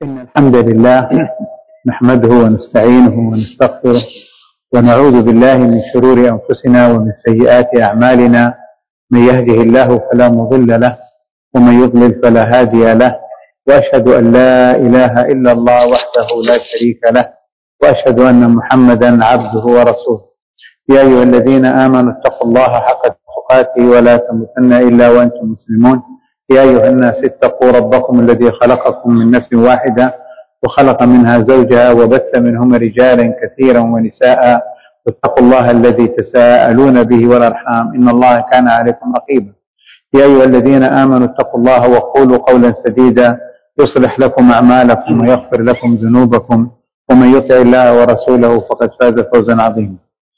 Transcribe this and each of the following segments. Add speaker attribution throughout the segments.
Speaker 1: إن الحمد لله نحمده ونستعينه ونستغفره ونعوذ بالله من شرور أنفسنا ومن سيئات أعمالنا. من يهده الله فلا مضل له ومن يضلل فلا هادي له، وأشهد أن لا إله إلا الله وحده لا شريك له، وأشهد أن محمدا عبده ورسوله. يا أيها الذين آمنوا اتقوا الله حق تقاته ولا تموتن إلا وأنتم مسلمون. يا أيها الناس اتقوا ربكم الذي خلقكم من نفس واحدة وخلق منها زوجها وبث منهما رجالا كثيرا ونساء، واتقوا الله الذي تساءلون به والأرحام إن الله كان عليكم رقيبا. يا أيها الذين آمنوا اتقوا الله وقولوا قولا سديدا يصلح لكم أعمالكم ويغفر لكم ذنوبكم، ومن يطع الله ورسوله فقد فاز فوزا عظيما.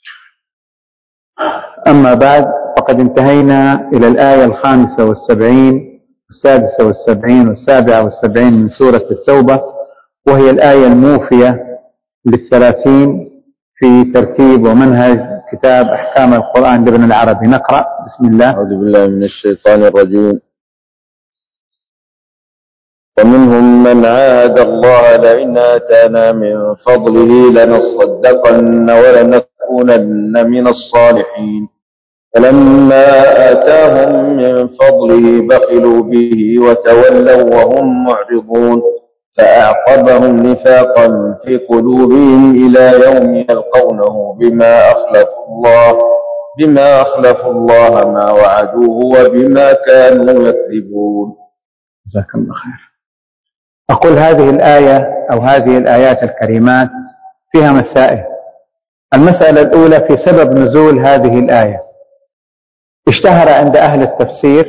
Speaker 1: أما بعد، فقد انتهينا إلى الآية 75 والسادسة والسبعين والسابعة والسبعين من سورة التوبة، وهي الآية الموفية لل30 في ترتيب ومنهج كتاب أحكام القرآن لابن العربي. نقرأ. بسم الله.
Speaker 2: أعوذ بالله من الشيطان الرجيم. ومنهم من عاهد الله لئن آتانا من فضله لنصدقن ولنكونن من الصالحين، فلما آتاهم من فضله بخلوا به وتولوا وهم معرضون، فأعقبهم نفاقا في قلوبهم إلى يوم يلقونه بما أخلفوا الله ما وعدوه وبما كانوا يكذبون.
Speaker 1: جزاك الله خير. أقول هذه الآية أو هذه الآيات الكريمات فيها مسائل. المسألة الأولى في سبب نزول هذه الآية. اشتهر عند أهل التفسير،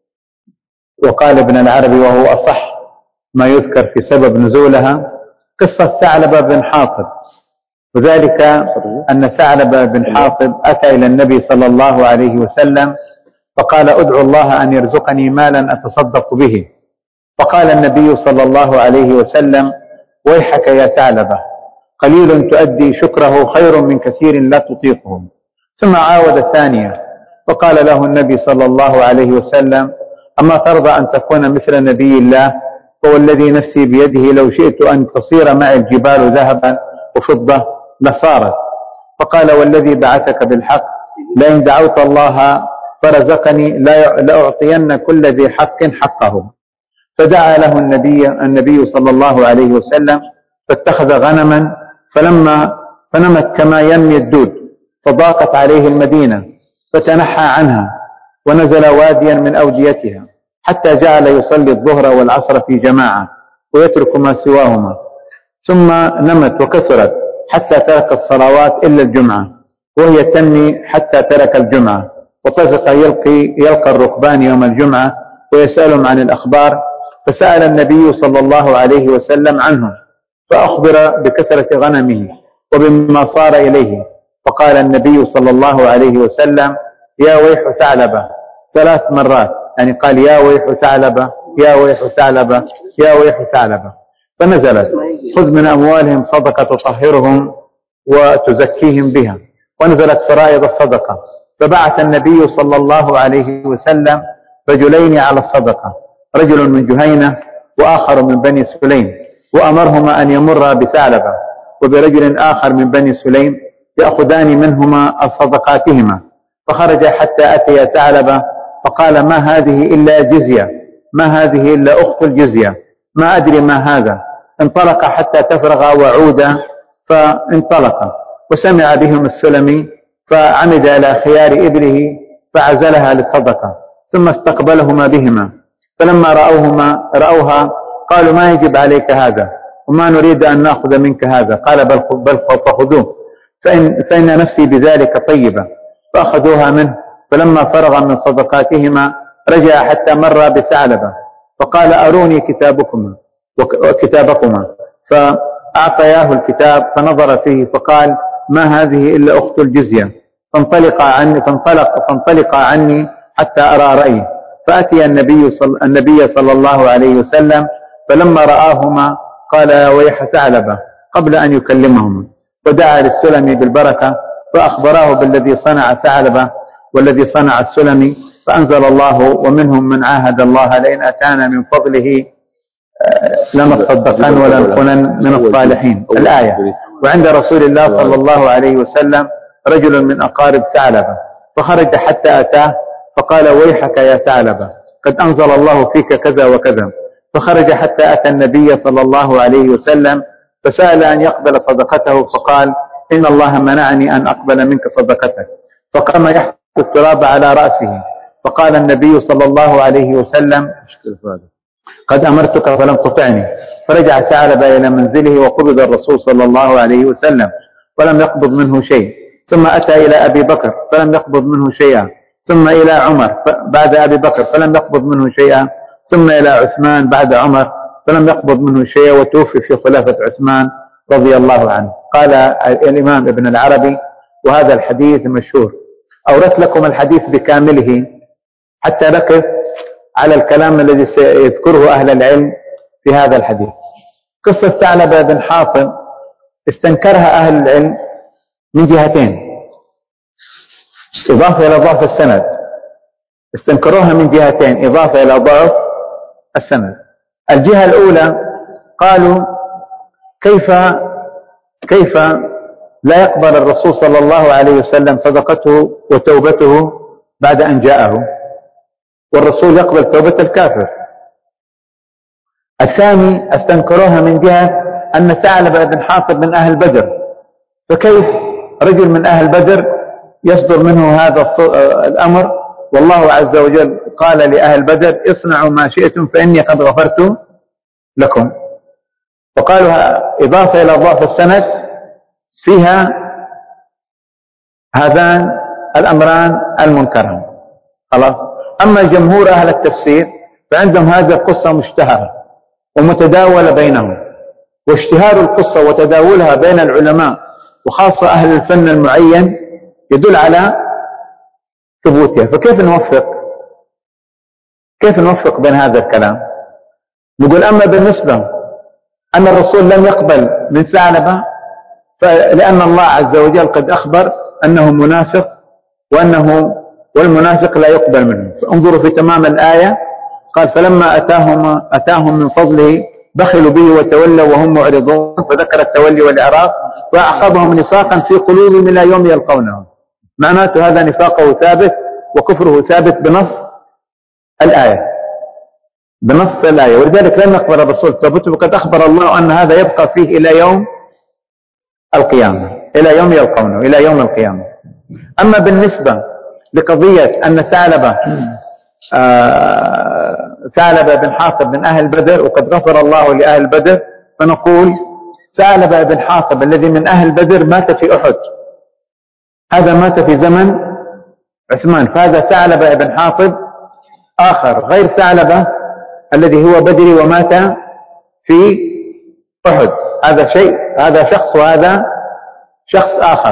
Speaker 1: وقال ابن العربي وهو أصح ما يذكر في سبب نزولها، قصة ثعلبة بن حاطب، وذلك أن ثعلبة بن حاطب أتى إلى النبي صلى الله عليه وسلم فقال: أدعو الله أن يرزقني مالا أتصدق به. فقال النبي صلى الله عليه وسلم: ويحك يا ثعلبة، قليل تؤدي شكره خير من كثير لا تطيقه. ثم عاود ثانية فقال له النبي صلى الله عليه وسلم: أما ترضى أن تكون مثل نبي الله؟ فوالذي نفسي بيده لو شئت أن تصير معي الجبال ذهبا وفضة لصارت. فقال: والذي بعثك بالحق لئن دعوت الله فرزقني لأعطين كل ذي حق حقه. فدعا له النبي صلى الله عليه وسلم فاتخذ غنما فنمت كما ينمي الدود، فضاقت عليه المدينة فتنحى عنها ونزل واديا من أوديتها، حتى جعل يصلي الظهر والعصر في جماعة ويترك ما سواهما. ثم نمت وكثرت حتى ترك الصلوات إلا الجمعة، وهي تنمي حتى ترك الجمعة، وطفق يلقى الركبان يوم الجمعة ويسألهم عن الأخبار. فسأل النبي صلى الله عليه وسلم عنهم، فأخبر بكثرة غنمه وبما صار إليه. فقال النبي صلى الله عليه وسلم: يا ويح ثعلبة 3 مرات، يعني قال: يا ويح ثعلبة، يا ويح ثعلبة، يا ويح ثعلبة. فنزلت: خذ من أموالهم صدقة تطهرهم وتزكيهم بها. ونزلت فرائض الصدقة. فبعث النبي صلى الله عليه وسلم رجلين على الصدقة، رجل من جهينة وآخر من بني سليم، وأمرهما أن يمر بثعلبة وبرجل آخر من بني سليم يأخذان منهما صدقاتهما. فخرج حتى أتي ثعلبة فقال: ما هذه إلا جزية، ما هذه إلا أخت الجزية، ما أدري ما هذا. انطلق حتى تفرغ وعود، فانطلق وسمع بهم السلمي، فعمد إلى خيار إبله فعزلها للصدقة، ثم استقبلهما بهما. فلما رأوها قالوا: ما يجب عليك هذا، وما نريد أن نأخذ منك هذا. قال: بل فخذوه، فإن نفسي بذلك طيبة. فأخذوها منه. فلما فرغ من صدقاتهما رجع حتى مر بثعلبة فقال: أروني كتابكما. فأعطياه الكتاب فنظر فيه فقال: ما هذه إلا أخت الجزية، فانطلق عني حتى أرى رأيه. فأتي النبي صلى الله عليه وسلم، فلما رآهما قال: يا ويح ثعلبة، قبل أن يكلمهما، ودعا للسلمي بالبركة. فأخبراه بالذي صنع ثعلبة والذي صنع السلمي. فأنزل الله: ومنهم من عاهد الله لئن أتانا من فضله لنصدقن ولنكونن من الصالحين الآية. وعند رسول الله صلى الله عليه وسلم رجل من أقارب ثعلبة فخرج حتى أتاه فقال ويحك يا ثعلبة قد أنزل الله فيك كذا وكذا. فخرج حتى أتى النبي صلى الله عليه وسلم فسأل أن يقبل صدقته فقال إن الله منعني أن أقبل منك صدقتك. فقام يحط التراب على رأسه فقال النبي صلى الله عليه وسلم قد أمرتك فلم تطعني. فرجع ثعلبة إلى منزله وقبض الرسول صلى الله عليه وسلم فلم يقبض منه شيء. ثم أتى إلى أبي بكر فلم يقبض منه شيئا. ثم إلى عمر بعد أبي بكر فلم يقبض منه شيئا. ثم إلى عثمان بعد عمر فلم يقبض منه شيئا وتوفي في خلافة عثمان رضي الله عنه. قال الإمام ابن العربي وهذا الحديث مشهور. أوردت لكم الحديث بكامله حتى نقف على الكلام الذي سيذكره أهل العلم في هذا الحديث. قصة ثعلبة بن حاطب استنكرها أهل العلم من جهتين إضافة إلى ضعف السند. استنكروها من جهتين إضافة إلى ضعف السند. الجهة الأولى قالوا كيف لا يقبل الرسول صلى الله عليه وسلم صدقته وتوبته بعد أن جاءه والرسول يقبل توبة الكافر. الثاني استنكروها من جهة أن ثعلبة بن حاطب من أهل بدر فكيف رجل من أهل بدر يصدر منه هذا الأمر والله عز وجل قال لأهل بدر اصنعوا ما شئتم فإني قد غفرت لكم. وقالوا إضافة إلى ضعف السند فيها هذان الأمران المنكران. خلاص. أما جمهور أهل التفسير فعندهم هذه القصة مشتهرة ومتداولة بينهم. واشتهار القصة وتداولها بين العلماء وخاصة أهل الفن المعين يدل على ثبوتها. فكيف نوفق بين هذا الكلام؟ نقول أما بالنسبة أن الرسول لم يقبل من ثعلبة لأن الله عز وجل قد أخبر أنه منافق والمنافق لا يقبل منه. فانظروا في تمام الآية قال فلما أتاهم من فضله بخلوا به وتولوا وهم معرضون فذكر التولي والإعراض وأعقبهم نفاقا في قلوبهم إلى يوم يلقونه. معناته هذا نفاقه ثابت وكفره ثابت بنص الآية. ولذلك لم يقبل الرسول توبته وقد أخبر الله أن هذا يبقى فيه إلى يوم القيامة إلى يوم يلقونه إلى يوم القيامة. أما بالنسبة لقضية أن ثعلبة بن حاطب من أهل بدر وقد غفر الله لأهل بدر فنقول ثعلبة بن حاطب الذي من أهل بدر مات في أحد. هذا مات في زمن عثمان. فهذا ثعلبة بن حاطب آخر غير ثعلبة الذي هو بدري ومات في أحد. هذا شخص وهذا شخص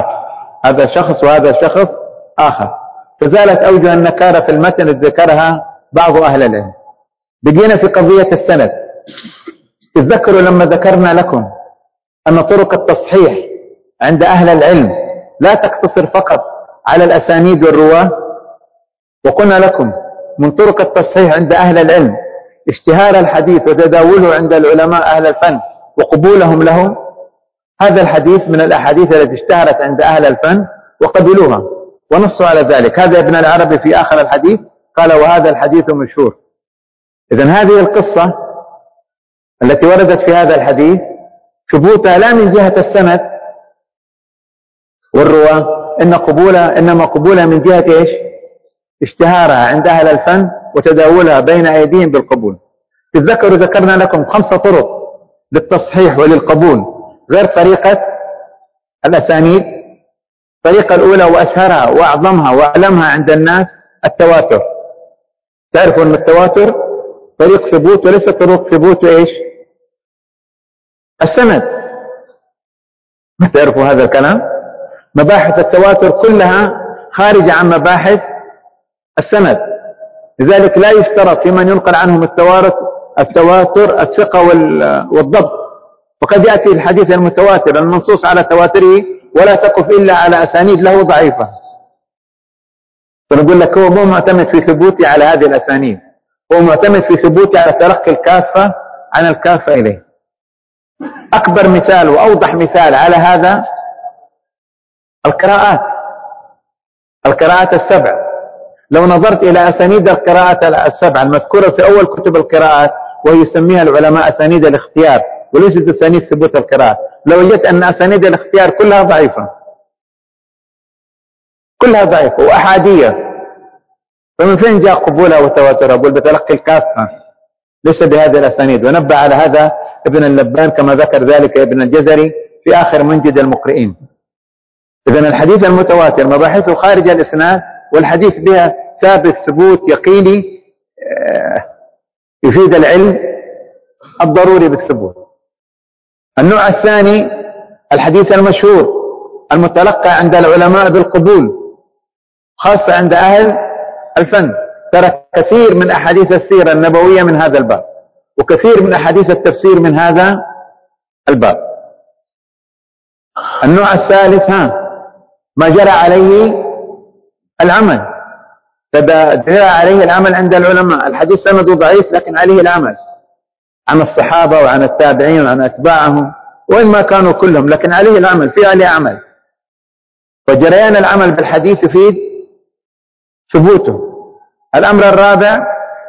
Speaker 1: آخر. فزالت أوجه النكارة في المتن ذكرها بعض أهل العلم. بقينا في قضية السند. تذكروا لما ذكرنا لكم أن طرق التصحيح عند أهل العلم لا تقتصر فقط على الأسانيد والرواة. وقلنا لكم من طرق التصحيح عند أهل العلم اشتهار الحديث وتداوله عند العلماء أهل الفن وقبولهم له. هذا الحديث من الأحاديث التي اشتهرت عند أهل الفن وقبلوها ونصوا على ذلك. هذا ابن العربي في آخر الحديث قال وهذا الحديث مشهور. إذن هذه القصة التي وردت في هذا الحديث ثبوتها لا من جهة السند والرواة إنما قبولها من جهة إيش؟ اشتهارها عند أهل الفن وتداولها بين أيديهم بالقبول. تذكروا ذكرنا لكم 5 طرق للتصحيح وللقبول غير طريقة الأسانيد. الطريقة الأولى وأشهرها وأعظمها وأعلمها عند الناس التواتر. تعرفوا أن التواتر طريق ثبوت وليس طرق ثبوت إيش؟ السند. ما تعرفوا هذا الكلام؟ مباحث التواتر كلها خارجة عن مباحث السند. لذلك لا يشترط في من ينقل عنهم التواتر الثقة والضبط. وقد يأتي الحديث المتواتر المنصوص على تواتره ولا تقف إلا على أسانيد له ضعيفة. فنقول لك هو مو معتمد في ثبوتي على هذه الأسانيد، هو معتمد في ثبوتي على تلقي الكافة عن الكافة إليه. أكبر مثال وأوضح مثال على هذا القراءات السبع. لو نظرت إلى أسانيد القراءات السبع المذكورة في أول كتب القراءات، وهي يسميها العلماء أسانيد الاختيار وليست أسانيد ثبوت القراءات، لو وجدت أن أسانيد الاختيار كلها ضعيفة، كلها ضعيفة وأحادية. فمن فين جاء قبولها وتواترها؟ أقول بتلقي الكافة ليس بهذه الأسانيد. ونبه على هذا ابن اللبان كما ذكر ذلك ابن الجزري في آخر منجد المقرئين. إذن الحديث المتواتر مباحثه خارج الإسناد، والحديث بها ثابت ثبوت يقيني يفيد العلم الضروري بالثبوت. النوع الثاني الحديث المشهور المتلقى عند العلماء بالقبول، خاصة عند أهل الفن. ترى كثير من أحاديث السيرة النبوية من هذا الباب، وكثير من أحاديث التفسير من هذا الباب. النوع الثالث ما جرى عليه العمل، جرى عليه العمل عند العلماء. الحديث سنده ضعيف لكن عليه العمل عن الصحابة وعن التابعين وعن أتباعهم، وإن ما كانوا كلهم، لكن عليه العمل، في عليه عمل. وجريان العمل بالحديث يفيد ثبوته. الأمر الرابع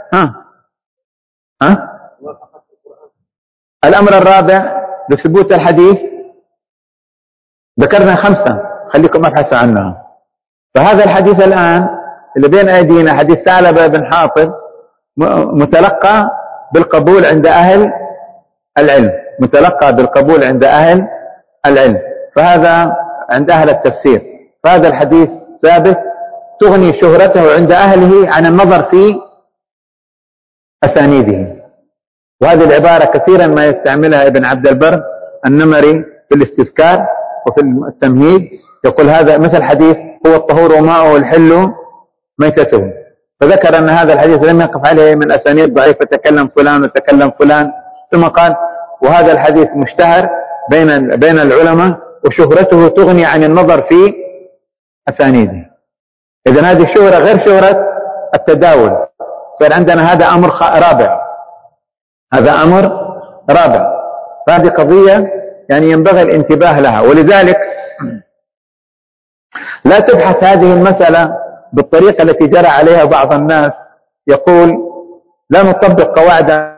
Speaker 1: الأمر الرابع لثبوت الحديث ذكرنا 5، خليكم أبحثوا عنها. فهذا الحديث الآن اللي بين أيدينا حديث ثعلبة بن حاطب متلقى بالقبول عند أهل العلم، متلقى بالقبول عند أهل العلم، فهذا عند أهل التفسير. فهذا الحديث ثابت تغني شهرته عند أهله عن النظر في أسانيده. وهذه العبارة كثيرا ما يستعملها ابن عبد البر النمري في الاستذكار وفي التمهيد، يقول هذا مثل حديث هو الطهور وماؤه الحل ميتته، فذكر أن هذا الحديث لم يقف عليه من أسانيد ضعيفة، تكلم فلان وتكلم فلان، ثم قال وهذا الحديث مشتهر بين العلماء وشهرته تغني عن النظر في أسانيده. إذن هذه الشهرة غير شهرة التداول، صار عندنا هذا أمر رابع، هذا أمر رابع. فهذه قضية يعني ينبغي الانتباه لها. ولذلك لا تبحث هذه المسألة بالطريقة التي جرى عليها بعض الناس، يقول لا نطبق قواعد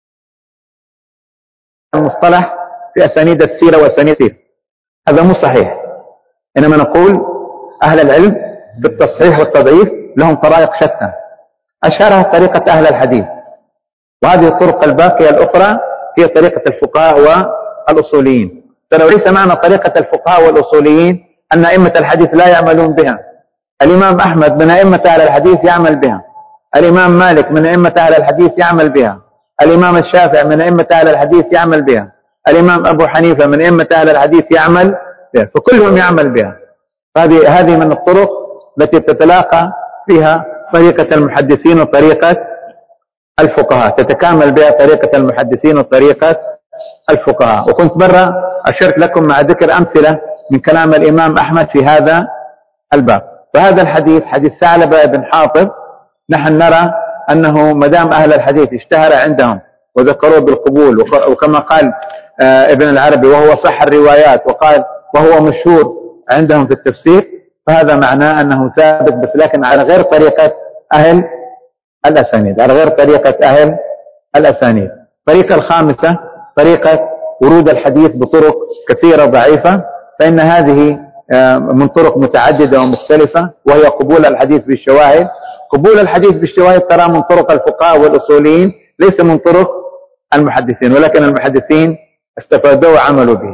Speaker 1: المصطلح في أسانيد السيرة وأسانيد السيرة، هذا مو صحيح. إنما نقول أهل العلم بالتصحيح والتضعيف لهم طرائق شتى، أشهرها طريقة أهل الحديث، وهذه الطرق الباقية الأخرى هي طريقة الفقهاء والأصوليين. فليس معنى طريقة الفقهاء والأصوليين أن أئمة الحديث لا يعملون بها. الإمام أحمد من أئمة أهل الحديث يعمل بها، الإمام مالك من أئمة أهل الحديث يعمل بها، الإمام الشافعي من أئمة أهل الحديث يعمل بها، الإمام أبو حنيفة من أئمة أهل الحديث يعمل بها، فكلهم يعمل بها. هذه من الطرق التي تتلاقى فيها طريقة المحدثين وطريقة الفقهاء، تتكامل بها طريقة المحدثين وطريقة الفقهاء. وكنت مرة أشرت لكم مع ذكر أمثلة من كلام الإمام أحمد في هذا الباب. فهذا الحديث حديث ثعلبة بن حاطب نحن نرى أنه مدام أهل الحديث اشتهر عندهم وذكروه بالقبول، وكما قال ابن العربي وهو صح الروايات، وقال وهو مشهور عندهم في التفسير، فهذا معناه أنه ثابت، بس لكن على غير طريقة أهل الأسانيد، على غير طريقة أهل الأسانيد. الطريقة الخامسة طريقة ورود الحديث بطرق كثيرة ضعيفة، فإن هذه من طرق متعددة ومختلفة، وهي قبول الحديث بالشواهد. قبول الحديث بالشواهد ترى من طرق الفقهاء والأصوليين، ليس من طرق المحدثين، ولكن المحدثين استفادوا وعملوا به.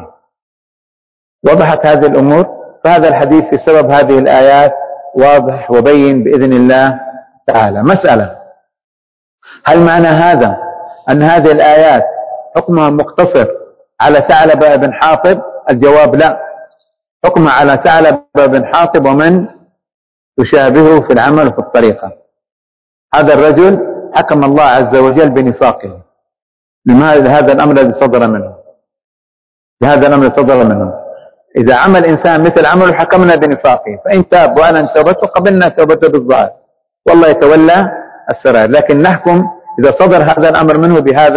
Speaker 1: وضحت هذه الأمور، فهذا الحديث في سبب هذه الآيات واضح وبين بإذن الله تعالى. مسألة: هل معنى هذا أن هذه الآيات حكمها مقتصر على ثعلبة بن حاطب؟ الجواب لا، حكمها على ثعلبة بن حاطب ومن يشابهه في العمل وفي الطريقة. هذا الرجل حكم الله عز وجل بنفاقه، لماذا؟ هذا الأمر الذي صدر منه، بهذا الأمر صدر منه. إذا عمل إنسان مثل عمله حكمنا بنفاقه، فإن تاب وأعلن توبته قبلنا توبته بالظاهر، والله يتولى السرائر. لكن نحكم إذا صدر هذا الأمر منه بهذا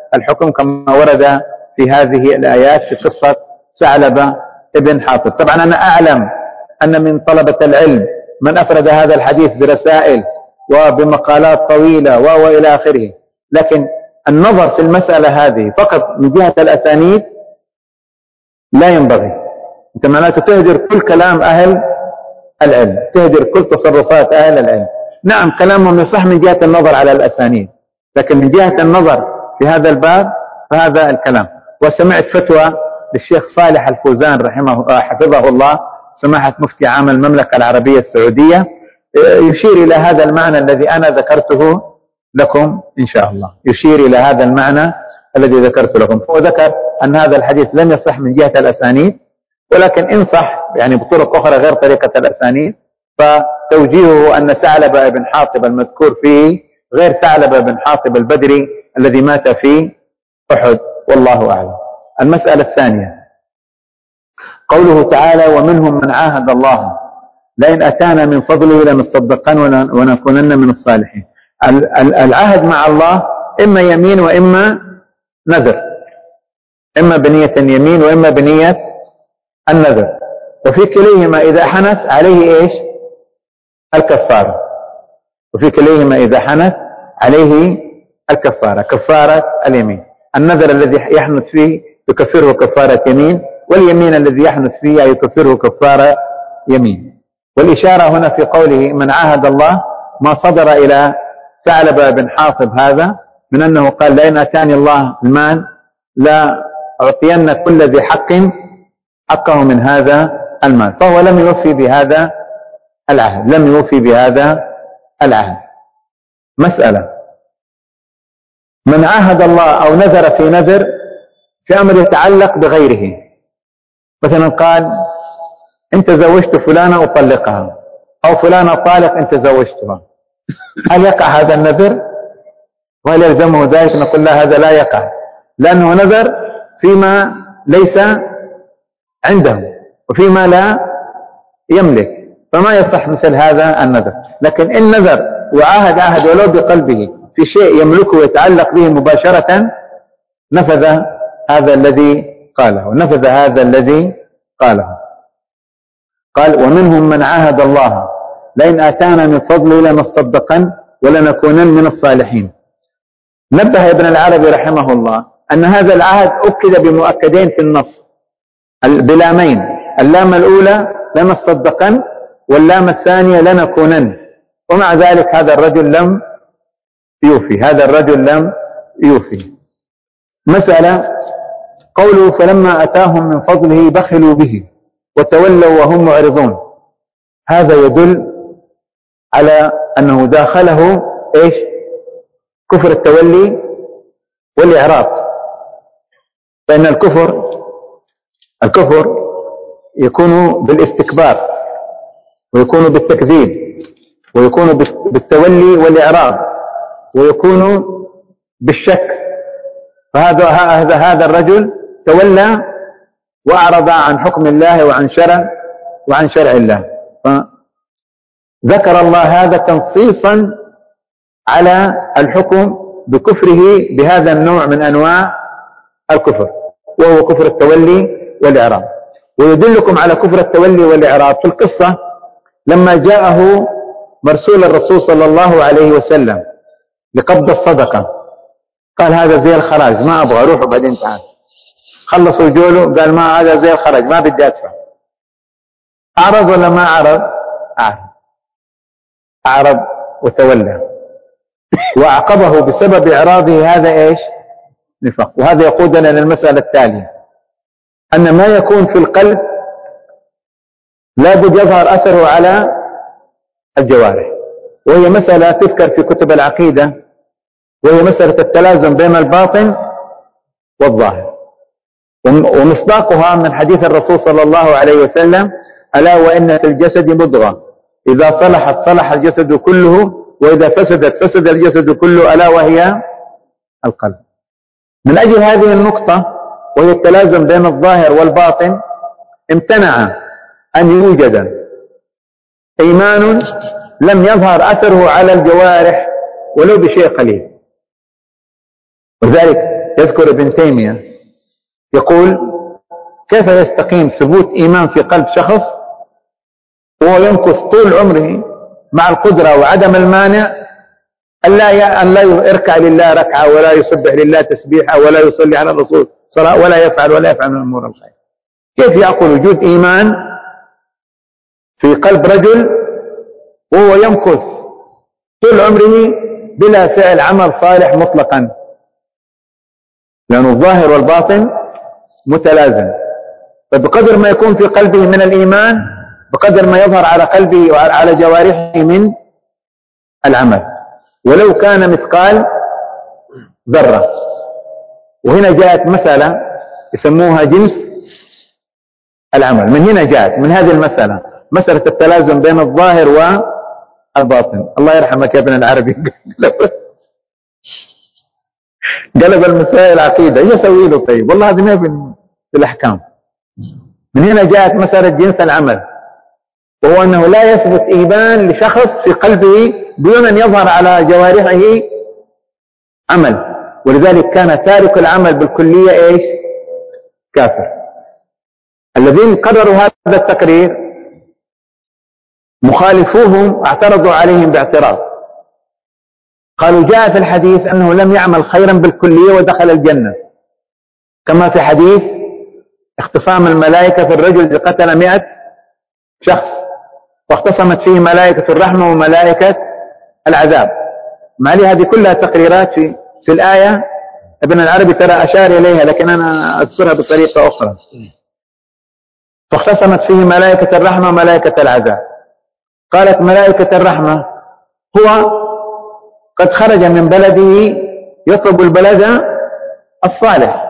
Speaker 1: الحكم كما ورد في هذه الآيات في قصة ثعلبة ابن حاطب. طبعا أنا أعلم أن من طلبة العلم من أفرد هذا الحديث برسائل وبمقالات طويلة وإلى آخره، لكن النظر في المسألة هذه فقط من جهة الأسانيد لا ينبغي. أنت معناته تهدر كل كلام أهل العلم، تهدر كل تصرفات أهل العلم. نعم كلامهم يصح من جهة النظر على الأسانيد، لكن من جهة النظر في هذا الباب فهذا الكلام. وسمعت فتوى للشيخ صالح الفوزان حفظه الله، سماحة مفتي عام المملكة العربية السعودية، يشير إلى هذا المعنى الذي أنا ذكرته لكم إن شاء الله، يشير إلى هذا المعنى الذي ذكرت لكم. هو ذكر أن هذا الحديث لم يصح من جهة الأسانيد، ولكن إن صح يعني بطرق أخرى غير طريقة الأسانيد، فتوجيهه أن ثعلبة بن حاطب المذكور فيه غير ثعلبة بن حاطب البدري الذي مات في أحد، والله أعلم. المسألة الثانية قوله تعالى: ومنهم من عاهد الله لئن أتانا من فضله لنصدقن ونكونن من الصالحين. العهد مع الله إما يمين وإما نذر، إما بنية اليمين وإما بنية النذر، وفي كليهما إذا حنث عليه إيش؟ الكفارة. وفي كليهما إذا حنث عليه الكفارة، كفارة اليمين. النذر الذي يحنث فيه يكفره كفارة يمين، واليمين الذي يحنث فيه يكفره كفارة يمين. والإشارة هنا في قوله من عاهد الله ما صدر إلى ثعلبة بن حاطب هذا من أنه قال: لئن أتاني الله المال لا أعطين كل ذي حق حقه من هذا المال، فهو لم يوفي بهذا العهد، لم يوفي بهذا العهد. مسألة: من عاهد الله أو نذر في نذر في أمر يتعلق بغيره، مثلا قال: أنت زوجت فلانة أطلقها، أو فلانة طالق أنت زوجتها، هل يقع هذا النذر؟ وهل يلزمه ذلك؟ نقول لا، هذا لا يقع، لأنه نذر فيما ليس عنده وفيما لا يملك، فما يصح مثل هذا النذر. لكن إن نذر وعاهد عهد ولو بقلبه في شيء يملكه ويتعلق به مباشرة، نفذ هذا الذي قاله، نفذ هذا الذي قاله. قال: ومنهم من عاهد الله لئن آتانا من فضله لنصدقن ولنكونن من الصالحين. نبه ابن العربي رحمه الله أن هذا العهد أكد بمؤكدين في النص بلامين: اللام الأولى لنصدقن، واللام الثانية لنكونن، ومع ذلك هذا الرجل لم يوفي، هذا الرجل لم يوفي. مسألة: قوله فلما أتاهم من فضله بخلوا به وتولوا وهم معرضون، هذا يدل على أنه داخله إيش؟ كفر التولي والإعراض. فإن الكفر يكون بالاستكبار، ويكون بالتكذيب، ويكون بالتولي والإعراض، ويكون بالشك. فهذا الرجل تولى وأعرض عن حكم الله وعن شرع الله. فذكر الله هذا تنصيصا على الحكم بكفره بهذا النوع من أنواع الكفر، وهو كفر التولي والإعراض. ويدلكم على كفر التولي والإعراض في القصة لما جاءه مرسول الرسول صلى الله عليه وسلم لقبض الصدقة، قال: هذا زي الخراج، ما أبغى، روح وبعدين تعال. خلصوا جوله، قال: ما هذا زي الخراج، ما بدي أدفع. أعرض ولا ما أعرض؟ أعرض وتولى، وأعقبه بسبب إعراضه هذا إيش؟ نفاق. وهذا يقودنا للمسألة التالية: أن ما يكون في القلب لابد يظهر أثره على الجوارح، وهي مسألة تذكر في كتب العقيدة، وهي مسألة التلازم بين الباطن والظاهر. ومصداقها من حديث الرسول صلى الله عليه وسلم: ألا وإن في الجسد مضغة إذا صلحت صلح الجسد كله، وإذا فسدت فسد الجسد كله، ألا وهي القلب. من أجل هذه النقطة، وهي التلازم بين الظاهر والباطن، امتنع أن يوجد إيمان لم يظهر أثره على الجوارح ولو بشيء قليل. وذلك يذكر ابن تيمية يقول: كيف يستقيم ثبوت إيمان في قلب شخص وهو يمكث طول عمره مع القدرة وعدم المانع أن لا يركع لله ركعة، ولا يسبح لله تسبيحة، ولا يصلي على الرسول صلاة، ولا يفعل من أمور الخير؟ كيف يعقل وجود إيمان في قلب رجل وهو يمكث طول عمره بلا فعل عمل صالح مطلقا؟ لأن الظاهر والباطن متلازم، فبقدر ما يكون في قلبه من الإيمان بقدر ما يظهر على قلبه وعلى جوارحه من العمل، ولو كان مثقال ذرة. وهنا جاءت مسألة يسموها جنس العمل، من هنا جاءت من هذه المسألة، مسألة التلازم بين الظاهر والباطن. الله يرحمك يا ابن العربي قلب المسائل عقيدة، يسوي له طيب؟ والله هذه ما في الأحكام. من هنا جاءت مسألة جنس العمل، وهو أنه لا يثبت إيمان لشخص في قلبه دون أن يظهر على جوارحه عمل، ولذلك كان تارك العمل بالكلية إيش؟ كافر. الذين قرروا هذا التقرير مخالفوهم اعترضوا عليهم باعتراض، قالوا: جاء في الحديث أنه لم يعمل خيرا بالكلية ودخل الجنة، كما في حديث اختصام الملائكة في الرجل الذي قتل 100 شخص، واختصمت فيه ملائكة الرحمة وملائكة العذاب. ما لي هذه كلها تقريرات في الآية، ابن العربي ترى أشار إليها، لكن أنا أذكرها بطريقة أخرى. فاختصمت فيه ملائكة الرحمة وملائكة العذاب. قالت ملائكة الرحمة: هو قد خرج من بلده يطلب البلد الصالح.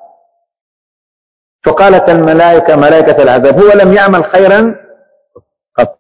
Speaker 1: فقالت الملائكة ملائكة العذاب: هو لم يعمل خيرا قط.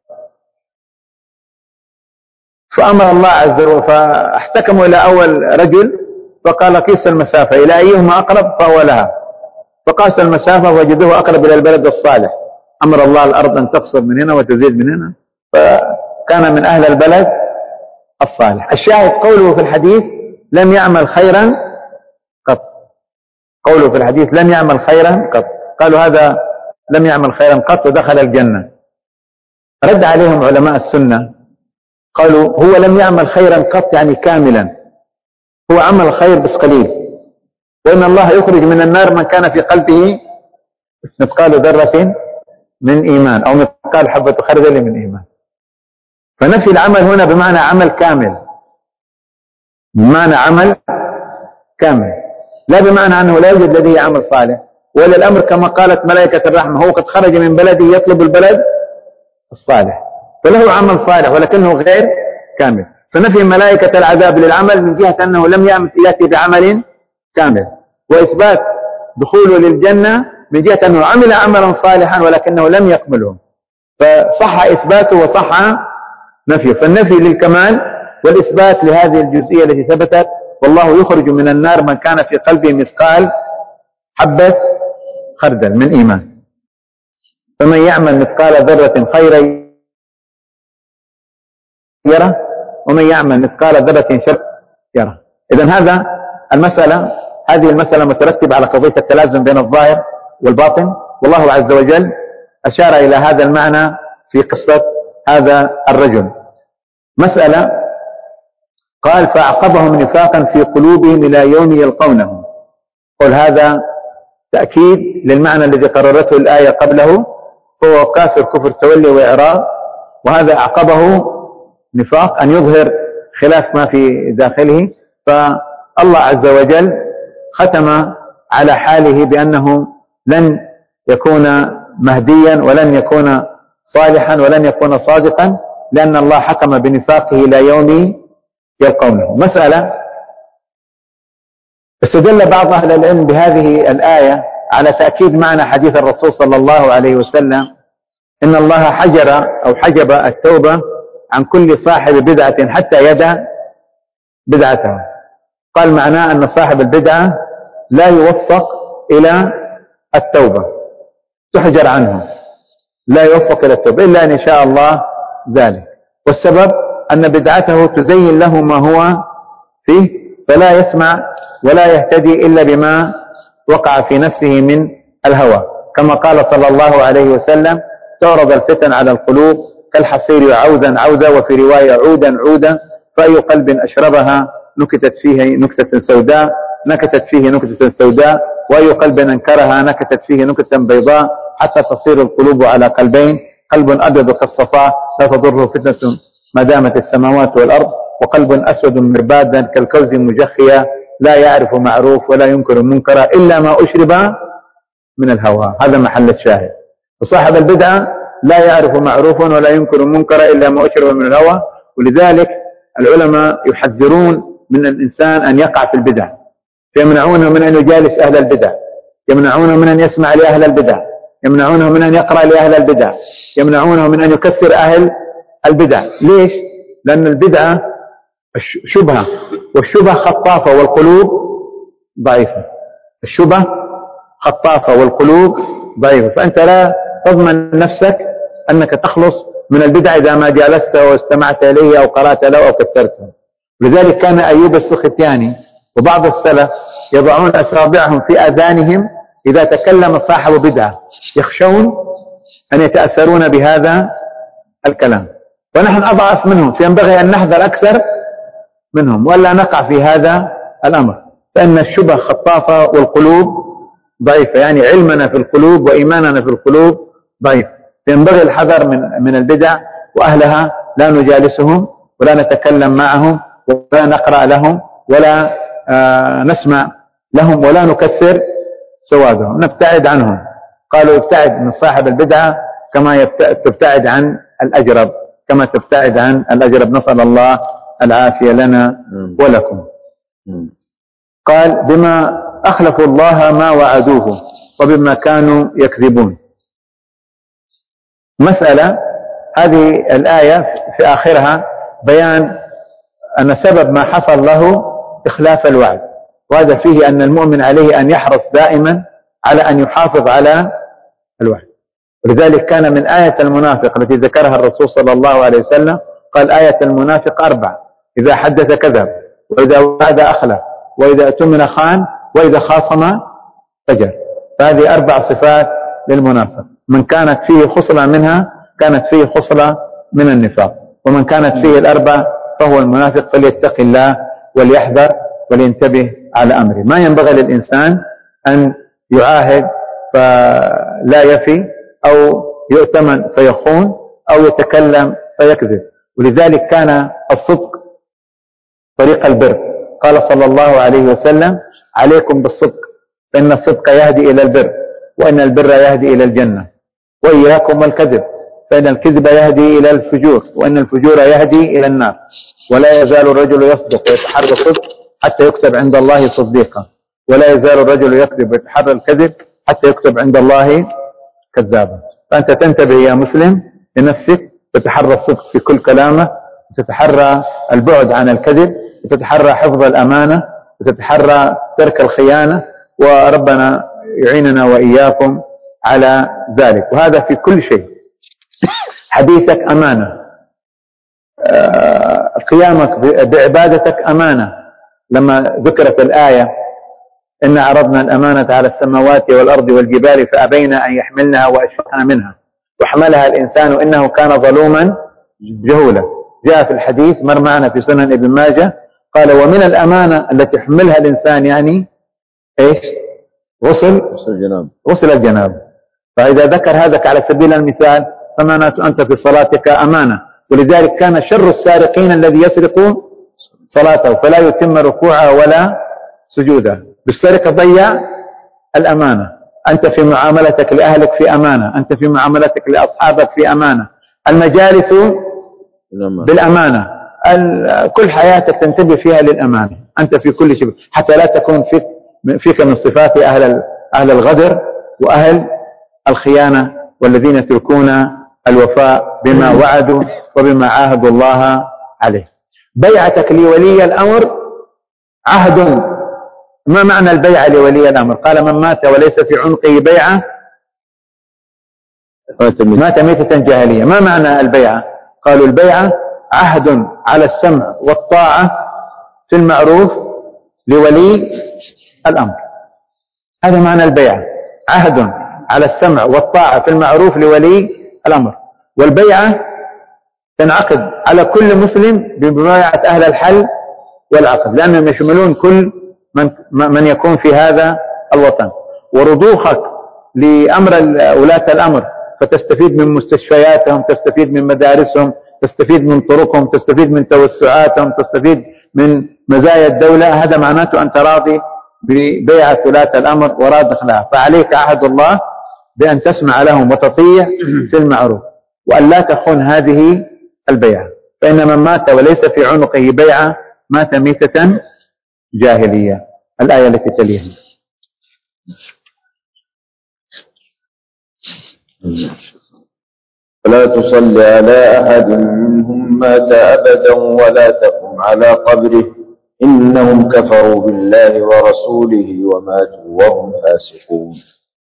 Speaker 1: فأمر الله عز وجل، فاحتكموا إلى أول رجل فقال: قيس المسافة إلى أيهما أقرب فهو لها، فقاس المسافة وجدوه أقرب إلى البلد الصالح. أمر الله الأرض أن تقصر من هنا وتزيد من هنا، فكان من أهل البلد الصالح. الشاهد قوله في الحديث: لم يعمل خيرا قط. قوله في الحديث: لم يعمل خيرا قط، قالوا هذا لم يعمل خيرا قط ودخل الجنة. رد عليهم علماء السنة قالوا: هو لم يعمل خيرا قط يعني كاملا، هو عمل خير بس قليل، وإن الله يخرج من النار من كان في قلبه مثقال ذرة من إيمان، أو مثقال حبة خردل من إيمان. فنفي العمل هنا بمعنى عمل كامل، بمعنى عمل كامل، لا بمعنى أنه لا يوجد لديه عمل صالح. ولا الأمر كما قالت ملائكة الرحمة: هو قد خرج من بلده يطلب البلد الصالح، فله عمل صالح ولكنه غير كامل. فنفي ملائكة العذاب للعمل من جهة أنه لم يأتي بعمل كامل، وإثبات دخوله للجنة من جهة أنه عمل عملا صالحا ولكنه لم يكمله، فصح إثباته وصح نفيه. فالنفي للكمال والإثبات لهذه الجزئية التي ثبتت: والله يخرج من النار من كان في قلبه مثقال حبة خردل من إيمان، فمن يعمل مثقال ذرة خيرا يره، ومن يعمل مثقال ذرة شر يره. إذن هذه المسألة مترتبة على قضية التلازم بين الظاهر والباطن، والله عز وجل أشار إلى هذا المعنى في قصة هذا الرجل. مسألة قال: فأعقبهم نفاقا في قلوبهم إلى يوم يلقونه. قل هذا تأكيد للمعنى الذي قررته الآية قبله، فهو كافر كفر تولي وإعراض، وهذا أعقبه نفاق أن يظهر خلاف ما في داخله. فالله عز وجل ختم على حاله بأنه لن يكون مهديا ولن يكون صالحا ولن يكون صادقا، لأن الله حكم بنفاقه إلى يوم يلقونه. مسألة استدل بعض أهل العلم بهذه الآية على تأكيد معنى حديث الرسول صلى الله عليه وسلم: إن الله حجب التوبة عن كل صاحب بدعة حتى يدع بدعته. قال معناه أن صاحب البدعة لا يوفق إلى التوبة، تحجر عنه، لا يوفق إلى التوبة إلا أن يشاء الله ذلك. والسبب أن بدعته تزين له ما هو فيه، فلا يسمع ولا يهتدي إلا بما وقع في نفسه من الهوى، كما قال صلى الله عليه وسلم: تعرض الفتن على القلوب كالحصير عودا عودا، وفي رواية عودا عودا، فأي قلب أشربها نكتت فيه نكتة سوداء، وأي قلب أنكرها نكتت فيه نكتة بيضاء، حتى تصير القلوب على قلبين: قلب أبيض كالصفاء لا تضره فتنة ما دامت السماوات والأرض، وقلب أسود مربادا كالكوز مجخيا لا يعرف معروف ولا ينكر منكرا إلا ما أشرب من الهوى. هذا محل الشاهد. وصاحب البدعة لا يعرف معروفا ولا ينكر منكرا إلا ما أشرب من الهوى. ولذلك العلماء يحذرون من الإنسان أن يقع في البدع، يمنعونه من أن يجالس أهل البدع، يمنعونه من أن يسمع لأهل البدع، يمنعونه من أن يقرأ لأهل البدع، يمنعونه من أن يكثر أهل البدع. ليش؟ لأن البدعة شبهة، والشبهة خطافة والقلوب ضعيفة. الشبهة خطافة والقلوب ضعيفة، فأنت لا تضمن نفسك أنك تخلص من البدع إذا ما جالسته واستمعت إليه أو قرأت له أو كثرته. لذلك كان أيوب السختياني وبعض السلف يضعون أصابعهم في آذانهم إذا تكلم صاحب بدعة، يخشون أن يتأثرون بهذا الكلام. ونحن أضعف منهم، فينبغي أن نحذر أكثر منهم ولا نقع في هذا الأمر، فإن الشبه خطافة والقلوب ضعيفة، يعني علمنا في القلوب وإيماننا في القلوب ضعيف. فينبغي الحذر من البدع وأهلها، لا نجالسهم ولا نتكلم معهم ولا نقرأ لهم ولا نسمع لهم ولا نكثر سوادهم، نبتعد عنهم. قالوا ابتعد من صاحب البدعة كما تبتعد عن الأجرب، كما تبتعد عن الأجرب. نسأل الله العافية لنا ولكم. قال: بما أخلفوا الله ما وعدوه وبما كانوا يكذبون. مسألة هذه الآية في آخرها بيان أن سبب ما حصل له إخلاف الوعد، وهذا فيه أن المؤمن عليه أن يحرص دائما على أن يحافظ على الوعد. ولذلك كان من آية المنافق التي ذكرها الرسول صلى الله عليه وسلم، قال: آية المنافق 4: إذا حدث كذب، وإذا وعد أخلف، وإذا اؤتمن خان، وإذا خاصم فجر. فهذه 4 صفات للمنافق، من كانت فيه خصلة منها كانت فيه خصلة من النفاق، ومن كانت فيه ال4 فهو المنافق. فليتق الله وليحذر ولينتبه على أمره. ما ينبغي للإنسان أن يعاهد فلا يفي، أو يؤتمن فيخون، أو يتكلم فيكذب. ولذلك كان الصدق طريق البر. قال صلى الله عليه وسلم: عليكم بالصدق فإن الصدق يهدي إلى البر، وإن البر يهدي إلى الجنة، وإياكم والكذب فإن الكذب يهدي إلى الفجور، وإن الفجور يهدي إلى النار. ولا يزال الرجل يصدق ويتحرى الصدق حتى يكتب عند الله صديقا، ولا يزال الرجل يكذب ويتحرى الكذب حتى يكتب عند الله كذابا. فأنت تنتبه يا مسلم لنفسك، تتحرى الصدق في كل كلامه، وتتحرى البعد عن الكذب، وتتحرى حفظ الأمانة، وتتحرى ترك الخيانة، وربنا يعيننا وإياكم على ذلك. وهذا في كل شيء. حديثك أمانة، قيامك بعبادتك أمانة. لما ذكرت الآية: إن عرضنا الأمانة على السماوات والأرض والجبال فأبين أن يحملنها وأشفقن منها وحملها الإنسان إنه كان ظلوما جهولا. جاء في الحديث مر معنا في سنن ابن ماجه، قال: ومن الأمانة التي يحملها الإنسان يعني إيش؟ غسل الجناب. فإذا ذكر هذا على سبيل المثال، فما أنت في صلاتك أمانة. ولذلك كان شر السارقين الذي يسرق صلاته فلا يتم ركوعه ولا سجوده. بالسرقة ضيع الأمانة. أنت في معاملتك لأهلك في أمانة، أنت في معاملتك لأصحابك في أمانة، المجالس بالأمانة، كل حياتك تنتبه فيها للأمانة. أنت في كل شيء، حتى لا تكون فيك من صفات أهل الغدر وأهل الخيانة، والذين يتركون الوفاء بما وعدوا وبما عاهدوا الله عليه. بيعتك لولي الأمر عهد. ما معنى البيعة لولي الأمر؟ قال: من مات وليس في عنقه بيعة مات ميتة جاهلية. ما معنى البيعة؟ قالوا: البيعة عهد على السمع والطاعة في المعروف لولي الأمر. هذا معنى البيعة، عهد على السمع والطاعة في المعروف لولي الأمر. والبيعة تنعقد على كل مسلم بمبايعة أهل الحل والعقد، لأنهم يشملون كل من يكون في هذا الوطن. ورضوخك لأمر ولاة الأمر فتستفيد من مستشفياتهم، تستفيد من مدارسهم، تستفيد من طرقهم، تستفيد من توسعاتهم، تستفيد من مزايا الدولة، هذا معناته أنت راضي ببيعة ولاة الأمر ورادخ لها. فعليك عهد الله بأن تسمع لهم وتطيع في المعروف، وأن لا تخون هذه البيعة، فإن من مات وليس في عنقه بيعة مات ميتة جاهلية. الآية التي تليها.
Speaker 2: ولا تصل على أحد منهم مات أبدا ولا تقم على قبره إنهم كفروا بالله ورسوله وماتوا وهم فاسقون.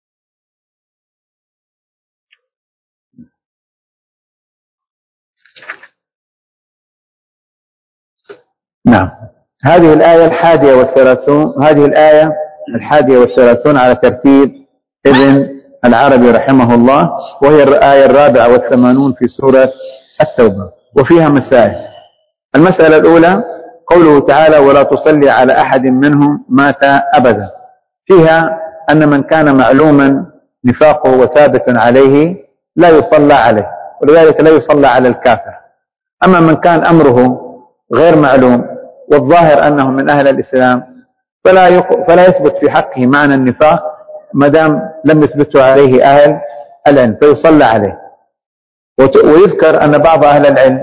Speaker 1: نعم، هذه الآية 31، هذه الآية 31 على ترتيب ابن العربي رحمه الله، وهي الآية 84 في سورة التوبة، وفيها مسائل. المسألة الأولى قوله تعالى: ولا تصلي على أحد منهم مات أبدا، فيها أن من كان معلوما نفاقه وثابت عليه لا يصلى عليه، ولذلك لا يصلى على الكافر. أما من كان أمره غير معلوم والظاهر أنه من أهل الإسلام فلا يثبت في حقه معنى النفاق ما دام لم يثبته عليه أهل العلم، فيصلى عليه. ويذكر أن بعض أهل العلم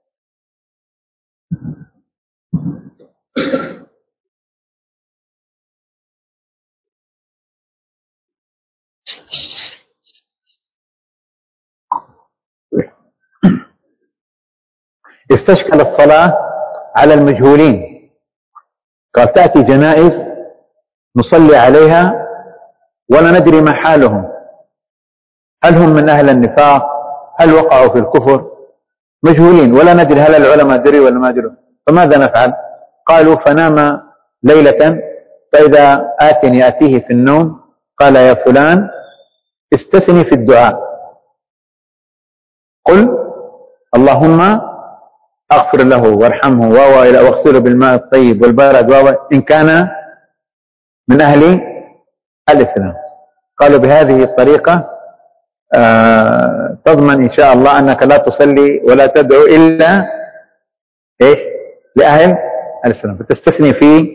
Speaker 1: استشكل الصلاة على المجهولين، قال: تأتي جنائز نصلي عليها ولا ندري ما حالهم، هل هم من أهل النفاق، هل وقعوا في الكفر، مجهولين ولا ندري هل العلماء دري ولا ما دروا، فماذا نفعل؟ قالوا: فنام ليلة فإذا آت يأتيه في النوم قال: يا فلان استثني في الدعاء، قل اللهم أغفر له وارحمه واغسله بالماء الطيب والبارد إن كان من أهل الإسلام. قالوا بهذه الطريقة تضمن إن شاء الله أنك لا تصلي ولا تدعو إلا لأهل الإسلام، فتستثني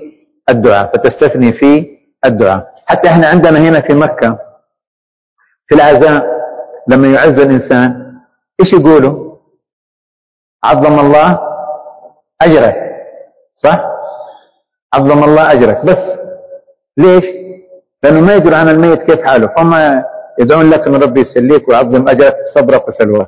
Speaker 1: في الدعاء. حتى احنا عندنا هنا في مكة في العزاء لما يعز الإنسان إيش يقولوا؟ عظم الله أجرك، صح؟ عظم الله أجرك. بس ليش؟ لأنه ما يدري عن الميت كيف حاله، فهم يدعون لك أن ربي يسليك ويعظم أجرك صبرك وسلواك.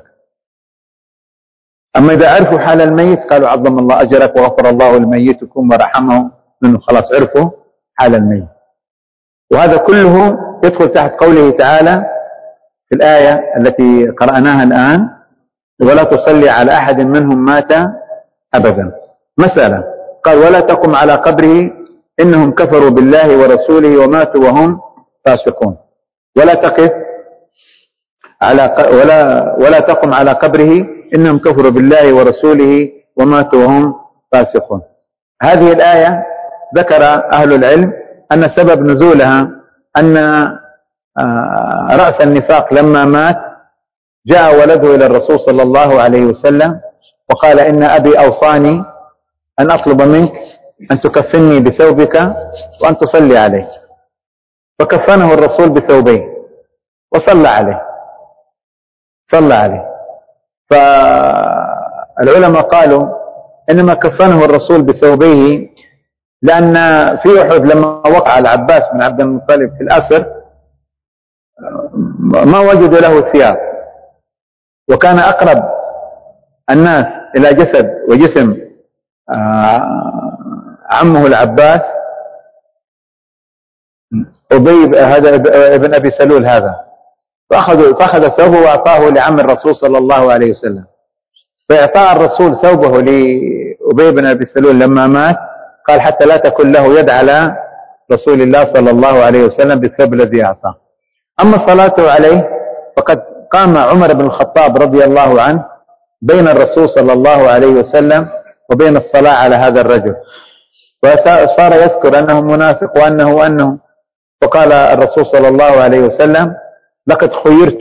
Speaker 1: أما إذا عرفوا حال الميت قالوا: عظم الله أجرك وغفر الله لميتكم ورحمه منه، خلاص عرفوا حال الميت. وهذا كله يدخل تحت قوله تعالى في الآية التي قرأناها الآن: ولا تصلي على أحد منهم مات أبدا. مسألة، قال: ولا تقم على قبره إنهم كفروا بالله ورسوله وماتوا وهم فاسقون. ولا تقم على قبره إنهم كفروا بالله ورسوله وماتوا وهم فاسقون. هذه الآية ذكر أهل العلم أن سبب نزولها أن رأس النفاق لما مات جاء ولده إلى الرسول صلى الله عليه وسلم وقال: إن أبي أوصاني أن أطلب منك أن تكفني بثوبك وأن تصلي عليه. فكفنه الرسول بثوبين وصلى عليه. فالعلماء قالوا إنما كفنه الرسول بثوبيه لأن في أحد لما وقع العباس بن عبد المطلب في الأسر ما وجدوا له ثياب، وكان أقرب الناس إلى جسد وجسم عمه العباس أبي هذا ابن أبي سلول هذا، فأخذ ثوبه وأعطاه لعم الرسول صلى الله عليه وسلم. فإعطاء الرسول ثوبه لأبي بن أبي سلول لما مات قال حتى لا تكن له يد على رسول الله صلى الله عليه وسلم بالثوب الذي أعطاه. أما صلاته عليه فقد قام عمر بن الخطاب رضي الله عنه بين الرسول صلى الله عليه وسلم وبين الصلاة على هذا الرجل، وصار يذكر أنه منافق وأنه فقال الرسول صلى الله عليه وسلم: لقد خيرت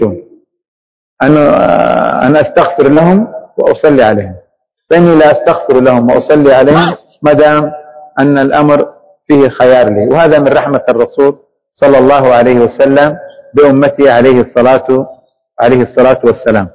Speaker 1: أن أستغفر لهم وأصلي عليهم، فإني لا أستغفر لهم وأصلي عليهم ما دام أن الأمر فيه خيار لي. وهذا من رحمة الرسول صلى الله عليه وسلم بأمته عليه الصلاة والسلام.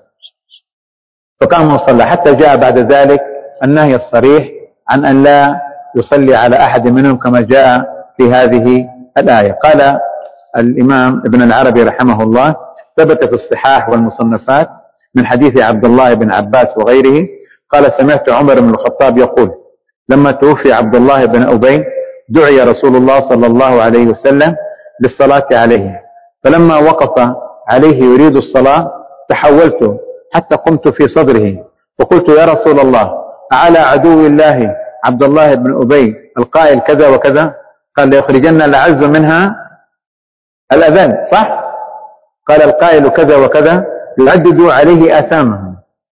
Speaker 1: فقام وصلى حتى جاء بعد ذلك النهي الصريح عن أن لا يصلي على أحد منهم كما جاء في هذه الآية. قال الإمام ابن العربي رحمه الله: ثبت في الصحاح والمصنفات من حديث عبد الله بن عباس وغيره قال: سمعت عمر بن الخطاب يقول: لما توفي عبد الله بن أبي دعي رسول الله صلى الله عليه وسلم للصلاة عليه، فلما وقف عليه يريد الصلاة تحولت حتى قمت في صدره وقلت: يا رسول الله، أعلى عدو الله عبد الله بن أبي القائل كذا وكذا؟ قال: ليخرجن الأعز منها الأذل، صح؟ قال: القائل كذا وكذا يعددوا عليه آثامهم.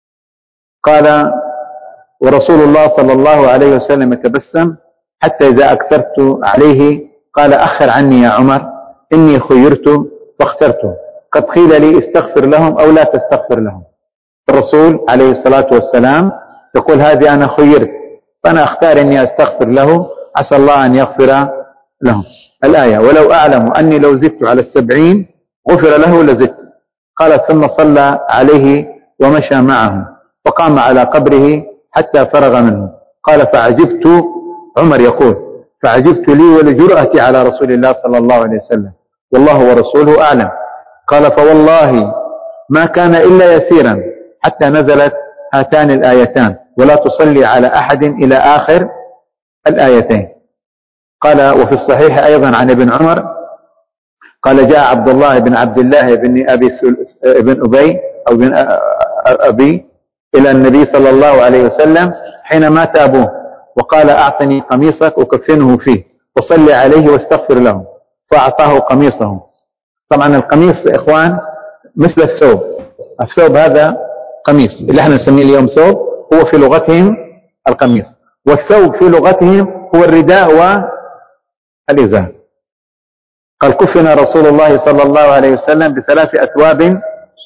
Speaker 1: قال: ورسول الله صلى الله عليه وسلم يتبسم حتى إذا أكثرت عليه قال: أخر عني يا عمر، إني خيرت فاخترت، قد قيل لي استغفر لهم أو لا تستغفر لهم. الرسول عليه الصلاة والسلام يقول: هذه أنا خيرت، فأنا أختار إني أستغفر له، عسى الله أن يغفر لهم. الآية: ولو أعلم أني لو زدت على 70 غفر له لزدت. قال: ثم صلى عليه ومشى معه وقام على قبره حتى فرغ منه. قال: فعجبت، عمر يقول: فعجبت لي ولجرأتي على رسول الله صلى الله عليه وسلم، والله ورسوله أعلم. قال: فوالله ما كان إلا يسيرا حتى نزلت هاتان الآيتان: ولا تصلي على أحد إلى آخر الآيتين. قال: وفي الصحيح أيضا عن ابن عمر قال: جاء عبد الله بن عبد الله بن أبي أو بن أبي إلى النبي صلى الله عليه وسلم حين مات أبوه وقال: أعطني قميصك أكفنه فيه وصلي عليه واستغفر له، فأعطاه قميصه. طبعا القميص إخوان مثل الثوب هذا قميص، اللي احنا نسميه اليوم ثوب هو في لغتهم القميص، والثوب في لغتهم هو الرداء والإزار. قال: كفن رسول الله صلى الله عليه وسلم ب3 أثواب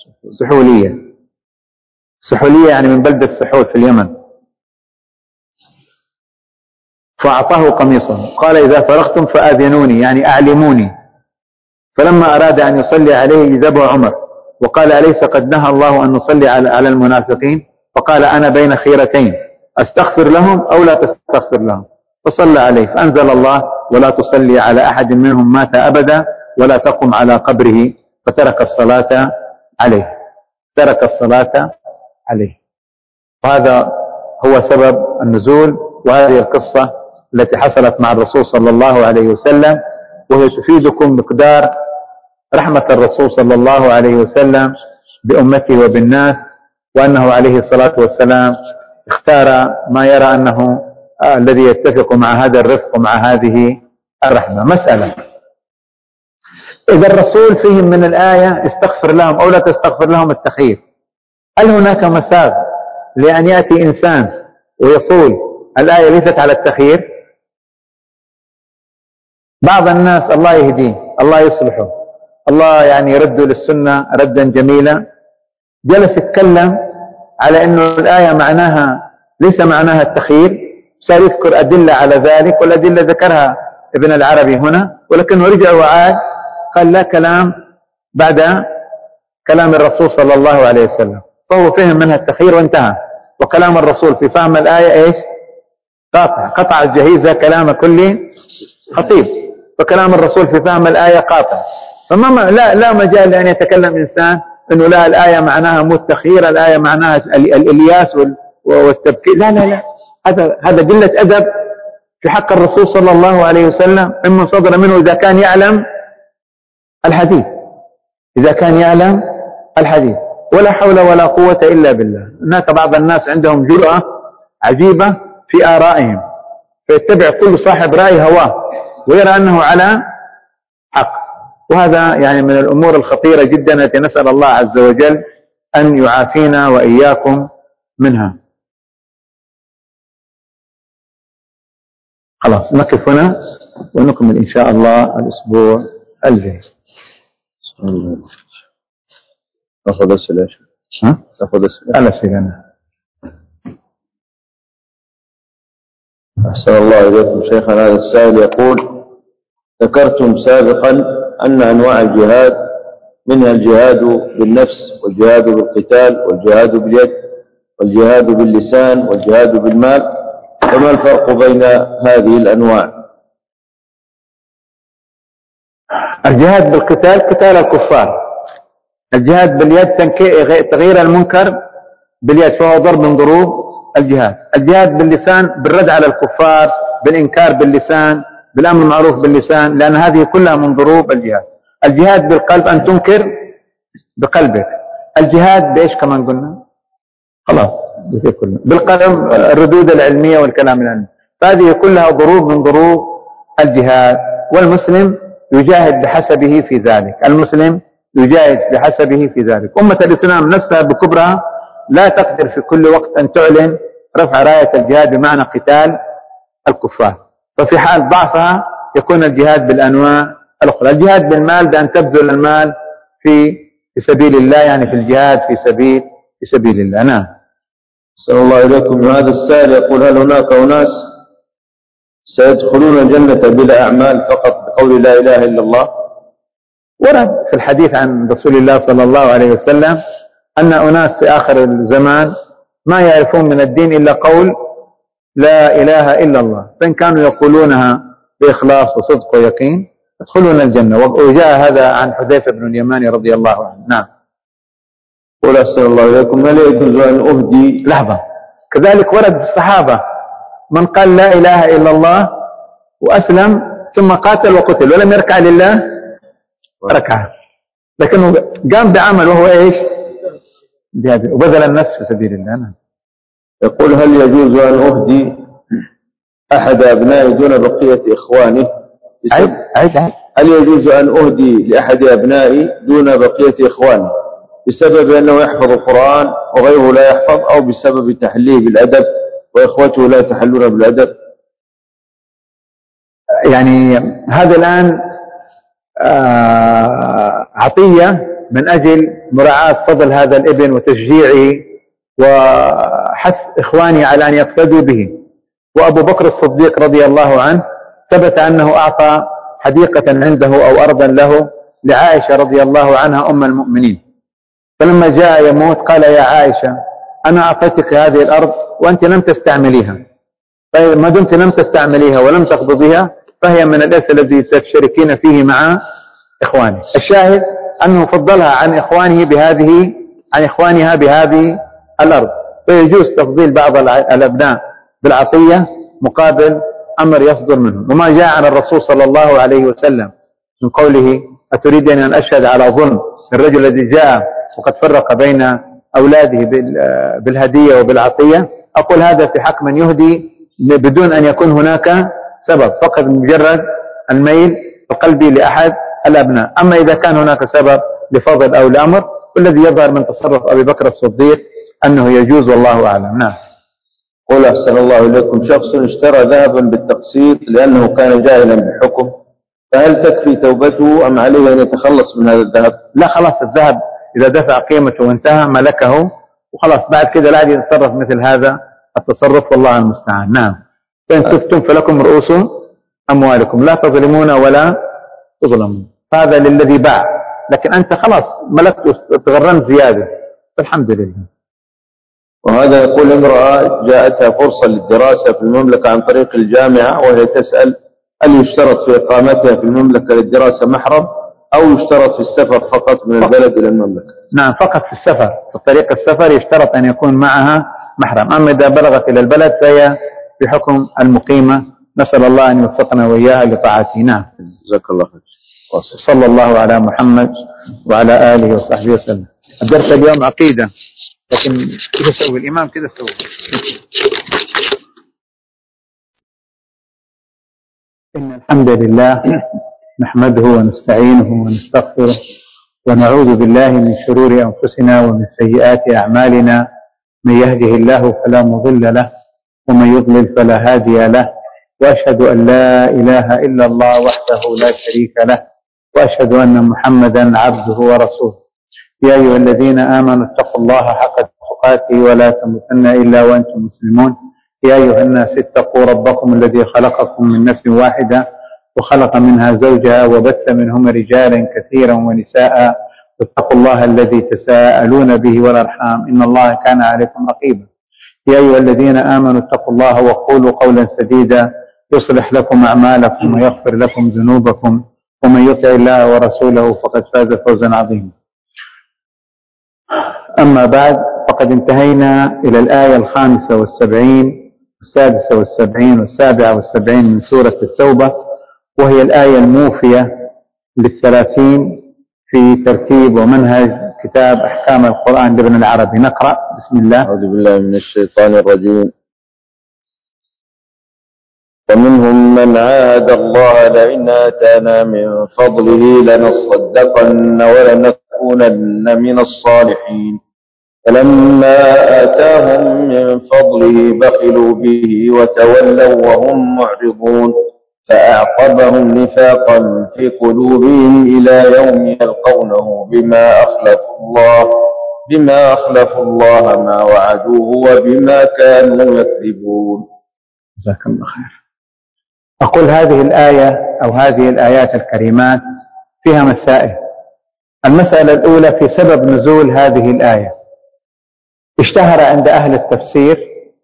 Speaker 1: سحولية يعني من بلدة السحول في اليمن، فأعطاه قميصه. قال: إذا فرغتم فآذنوني يعني أعلموني. فلما أراد أن يصلي عليه جذبه عمر وقال: أليس قد نهى الله أن نصلي على المنافقين؟ فقال: أنا بين خيرتين، أستغفر لهم أو لا تستغفر لهم. فصلى عليه، فأنزل الله: ولا تصلي على أحد منهم مات أبدا ولا تقم على قبره، فترك الصلاة عليه. وهذا هو سبب النزول، وهذه القصة التي حصلت مع الرسول صلى الله عليه وسلم، وهي تفيدكم مقدار رحمة الرسول صلى الله عليه وسلم بأمته وبالناس، وأنه عليه الصلاة والسلام اختار ما يرى أنه الذي يتفق مع هذا الرفق ومع هذه الرحمة. مسألة: إذا الرسول فهم من الآية استغفر لهم أو لا تستغفر لهم التخيير، هل هناك مساغ لأن يأتي إنسان ويقول الآية ليست على التخيير؟ بعض الناس الله يهديه، الله يصلحه، الله يعني يرد للسنة ردا جميلا، جلس يتكلم على أنه الآية معناها ليس معناها التخيير، صار يذكر أدلة على ذلك، والأدلة ذكرها ابن العربي هنا، ولكنه رجع وعاد قال لا كلام بعد كلام الرسول صلى الله عليه وسلم، فهو فهم منها التخيير وانتهى. وكلام الرسول في فهم الآية إيش؟ قطع الجهيزة كلام كل خطيب، فكلام الرسول في فهم الآية قاطع. لا مجال لأن يتكلم إنسان أنه لا الآية معناها مو التخيير، الآية معناها الإلياس والتبكير. لا، هذا قلة أدب في حق الرسول صلى الله عليه وسلم ممن صدر منه إذا كان يعلم الحديث. ولا حول ولا قوة إلا بالله. هناك بعض الناس عندهم جرأة عجيبة في آرائهم، فيتبع كل صاحب رأي هواه ويرى أنه على حق. وهذا يعني من الأمور الخطيرة جدا التي نسأل الله عز وجل أن يعافينا وإياكم منها. خلاص نقف هنا ونكمل إن شاء الله الأسبوع الجاي.
Speaker 2: أخذ السلام. أخذ السلام.
Speaker 1: الأسئلة.
Speaker 2: أحسن الله إليكم شيخنا. هذا السائل يقول: ذكرتم سابقا أن أنواع الجهاد منها الجهاد بالنفس والجهاد بالقتال والجهاد باليد والجهاد باللسان والجهاد بالمال، فما الفرق بين هذه الأنواع؟
Speaker 1: الجهاد بالقتال قتال الكفار، الجهاد باليد تغيير المنكر باليد فهو ضرب من ضروب الجهاد. الجهاد باللسان بالرد على الكفار، بالإنكار باللسان، بالأمر المعروف باللسان، لأن هذه كلها من ضروب الجهاد. الجهاد بالقلب أن تنكر بقلبك. الجهاد بإيش كمان قلنا؟ خلاص بالقلم الردود العلمية والكلام العلمي. فهذه كلها ضروب من ضروب الجهاد، والمسلم يجاهد بحسبه في ذلك. المسلم يجاهد بحسبه في ذلك. أمة الإسلام نفسها بكبرها لا تقدر في كل وقت أن تعلن رفع راية الجهاد بمعنى قتال الكفار، ففي حال ضعفها يكون الجهاد بالأنواع الأخرى. الجهاد بالمال بأن تبذل المال في سبيل الله، يعني في الجهاد في سبيل الله. نعم.
Speaker 2: صلى الله عليكم. هذا السائل يقول: هل هناك أناس سيدخلون الجنة بلا أعمال فقط بقول لا إله إلا الله؟
Speaker 1: ورد في الحديث عن رسول الله صلى الله عليه وسلم أن أناس في آخر الزمان ما يعرفون من الدين إلا قول لا إله إلا الله، فإن كانوا يقولونها بإخلاص وصدق ويقين يدخلون الجنة. وجاء هذا عن حذيفة بن اليماني رضي الله عنه. نعم.
Speaker 2: قل أحسن الله إليكم: هل يجوز أن أهدي؟
Speaker 1: لحظة. كذلك ورد الصحابة من قال لا إله إلا الله وأسلم ثم قاتل وقتل ولم يركع لله ركعة، لكنه قام بعمل وهو إيش؟ وبذل النفس في سبيل الله. نعم.
Speaker 2: يقول: هل يجوز أن أهدي أحد أبنائي دون بقية إخوانه؟ هل يجوز أن أهدي لأحد أبنائي دون بقية إخوانه بسبب أنه يحفظ القرآن وغيره لا يحفظ، أو بسبب تحليه بالأدب وإخوته لا يتحلون بالأدب؟
Speaker 1: يعني هذا الآن عطية من أجل مراعاة فضل هذا الابن وتشجيعه وحث إخواني على أن يقتدوا به. وأبو بكر الصديق رضي الله عنه ثبت أنه أعطى حديقة عنده أو أرضا له لعائشة رضي الله عنها أم المؤمنين، فلما جاء يموت قال: يا عائشة أنا أعطيتك هذه الأرض وأنت لم تستعمليها، ما دمت لم تستعمليها ولم تقبضيها فهي من الإرث الذي تشتركين فيه مع إخوانك. الشاهد أنه فضلها عن إخوانها بهذه الأرض، فيجوز تفضيل بعض الأبناء بالعطية مقابل أمر يصدر منهم. وما جاء عن الرسول صلى الله عليه وسلم من قوله: أتريدني أن أشهد على ظلم الرجل الذي جاء وقد فرق بين أولاده بالهدية وبالعطية؟ أقول هذا في حق من يهدي بدون أن يكون هناك سبب، فقط مجرد الميل القلبي لأحد الأبناء. أما إذا كان هناك سبب لفضل أو لأمر، والذي يظهر من تصرف أبي بكر الصديق أنه يجوز، والله أعلم. نعم.
Speaker 2: قل أحسن الله إليكم: شخص اشترى ذهبا بالتقسيط لأنه كان جاهلا بالحكم، فهل تكفي توبته أم عليه أن يتخلص من هذا الذهب؟
Speaker 1: لا، خلاص الذهب إذا دفع قيمته وانتهى ملكه وخلاص، بعد كده لا عاد يتصرف مثل هذا التصرف، والله المستعان. نعم. فإن تفتم فلكم رؤوس أموالكم لا تظلمون ولا تظلمون. هذا للذي باع، لكن أنت خلاص ملكت تغرمت زيادة، فالحمد لله.
Speaker 2: وهذا يقول: امرأة جاءتها فرصة للدراسة في المملكة عن طريق الجامعة، وهي تسأل: هل يشترط في إقامتها في المملكة للدراسة محرم، أو يشترط في السفر فقط من البلد إلى المملكة؟
Speaker 1: نعم، فقط في السفر، في طريق السفر يشترط أن يكون معها محرم. أما إذا بلغت إلى البلد فهي في حكم المقيمة. نسأل الله أن يوفقنا وإياها لطاعته. نعم.
Speaker 2: جزاك الله خير.
Speaker 1: صلى الله على محمد وعلى آله وصحبه وسلم. الدرس اليوم عقيدة، لكن كيف يسوي الإمام كذا سوي. إن الحمد لله نحمده ونستعينه ونستغفره ونعوذ بالله من شرور أنفسنا ومن سيئات أعمالنا. من يهده الله فلا مضل له ومن يضلل فلا هادي له، وأشهد أن لا إله إلا الله وحده لا شريك له، وأشهد أن محمدا عبده ورسوله. يا أيها الذين آمنوا اتقوا الله حق تقاته ولا تموتن إلا وأنتم مسلمون. يا أيها الناس اتقوا ربكم الذي خلقكم من نفس واحدة وخلق منها زوجها وبث منهما رجالا كثيرا ونساء، واتقوا الله الذي تساءلون به والأرحام إن الله كان عليكم رقيبا. يا أيها الذين آمنوا اتقوا الله وقولوا قولا سديدا يصلح لكم أعمالكم ويغفر لكم ذنوبكم، ومن يطع الله ورسوله فقد فاز فوزا عظيما. أما بعد، فقد انتهينا إلى الآية 75 والسادسة والسبعين والسابعة والسبعين من سورة التوبة، وهي الآية الموفية لل30 في ترتيب ومنهج كتاب أحكام القرآن لابن العربي. نقرأ. بسم الله.
Speaker 2: أعوذ بالله من الشيطان الرجيم. ومنهم من عاهد الله لئن آتانا من فضله لنصدقن ولنكونن من الصالحين، فلما آتاهم من فضله بخلوا به وتولوا وهم معرضون، فأعقبهم نفاقا في قلوبهم إلى يوم يلقونه بما أخلفوا الله ما وعدوه وبما كانوا يكذبون.
Speaker 1: جزاك الله خير. أقول هذه الآية أو هذه الآيات الكريمات فيها مسائل. المسألة الأولى في سبب نزول هذه الآية. اشتهر عند أهل التفسير،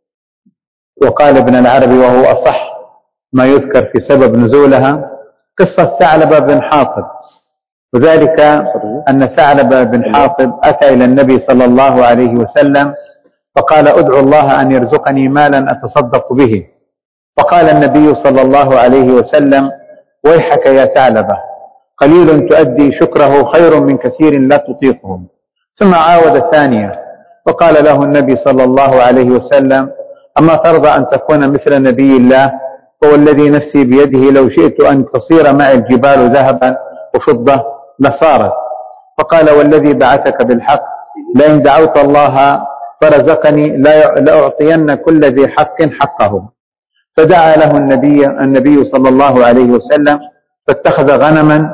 Speaker 1: وقال ابن العربي وهو أصح ما يذكر في سبب نزولها، قصة ثعلبة بن حاطب، وذلك أن ثعلبة بن حاطب أتى إلى النبي صلى الله عليه وسلم فقال: أدعو الله أن يرزقني مالا أتصدق به. فقال النبي صلى الله عليه وسلم: ويحك يا ثعلبة، قليل تؤدي شكره خير من كثير لا تطيقه. ثم عاود ثانية فقال له النبي صلى الله عليه وسلم: أما ترضى أن تكون مثل نبي الله؟ فوالذي نفسي بيده لو شئت أن تصير معي الجبال ذهبا وفضة لصارت. فقال: والذي بعثك بالحق لئن دعوت الله فرزقني لأعطين كل ذي حق حقه. فدعا له النبي صلى الله عليه وسلم فاتخذ غنما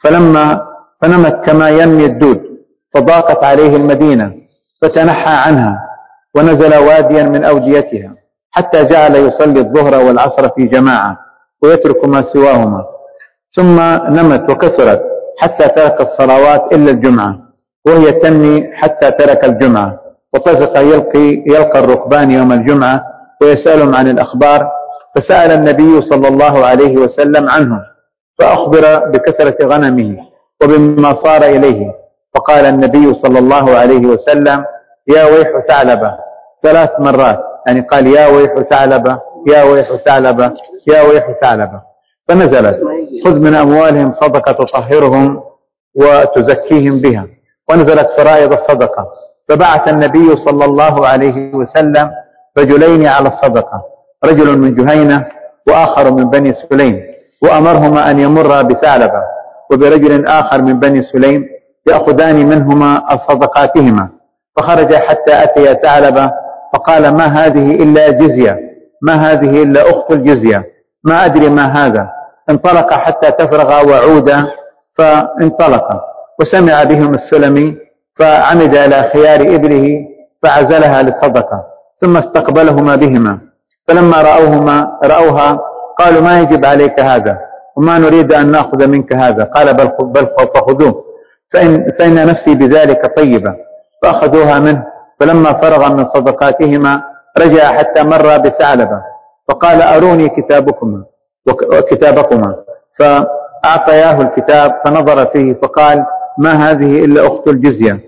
Speaker 1: فنمت كما ينمي الدود، فضاقت عليه المدينة فتنحى عنها ونزل واديا من أوديتها، حتى جعل يصلي الظهر والعصر في جماعة ويترك ما سواهما. ثم نمت وكثرت حتى ترك الصلوات إلا الجمعة، وهي تنمي حتى ترك الجمعة، وطفق يلقى الركبان يوم الجمعة ويسألهم عن الأخبار. فسأل النبي صلى الله عليه وسلم عنه، فأخبر بكثرة غنمه وبما صار إليه. فقال النبي صلى الله عليه وسلم: يا ويح ثعلبة 3 مرات، يعني قال: يا ويح ثعلبة، يا ويح ثعلبة، يا ويح ثعلبة. فنزلت: خذ من أموالهم صدقة تطهرهم وتزكيهم بها. ونزلت فرائض الصدقة. فبعث النبي صلى الله عليه وسلم رجلين على الصدقة، رجل من جهينة وآخر من بني سليم، وأمرهما أن يمر بثعلبة وبرجل آخر من بني سليم يأخذان منهما صدقاتهما. فخرج حتى أتي ثعلبة فقال: ما هذه إلا جزية، ما هذه إلا أخت الجزية، ما أدري ما هذا. انطلق حتى تفرغ وعودا، فانطلق وسمع بهم السلمي، فعمد إلى خيار إبله فعزلها للصدقة، ثم استقبلهما بهما. فلما رأوها قالوا: ما يجب عليك هذا، وما نريد أن نأخذ منك هذا. قال: بل فخذوه، فإن نفسي بذلك طيبة. فأخذوها منه. فلما فرغ من صدقاتهما رجع حتى مر بثعلبة فقال: أروني كتابكما. فأعطياه الكتاب فنظر فيه فقال: ما هذه إلا أخت الجزية،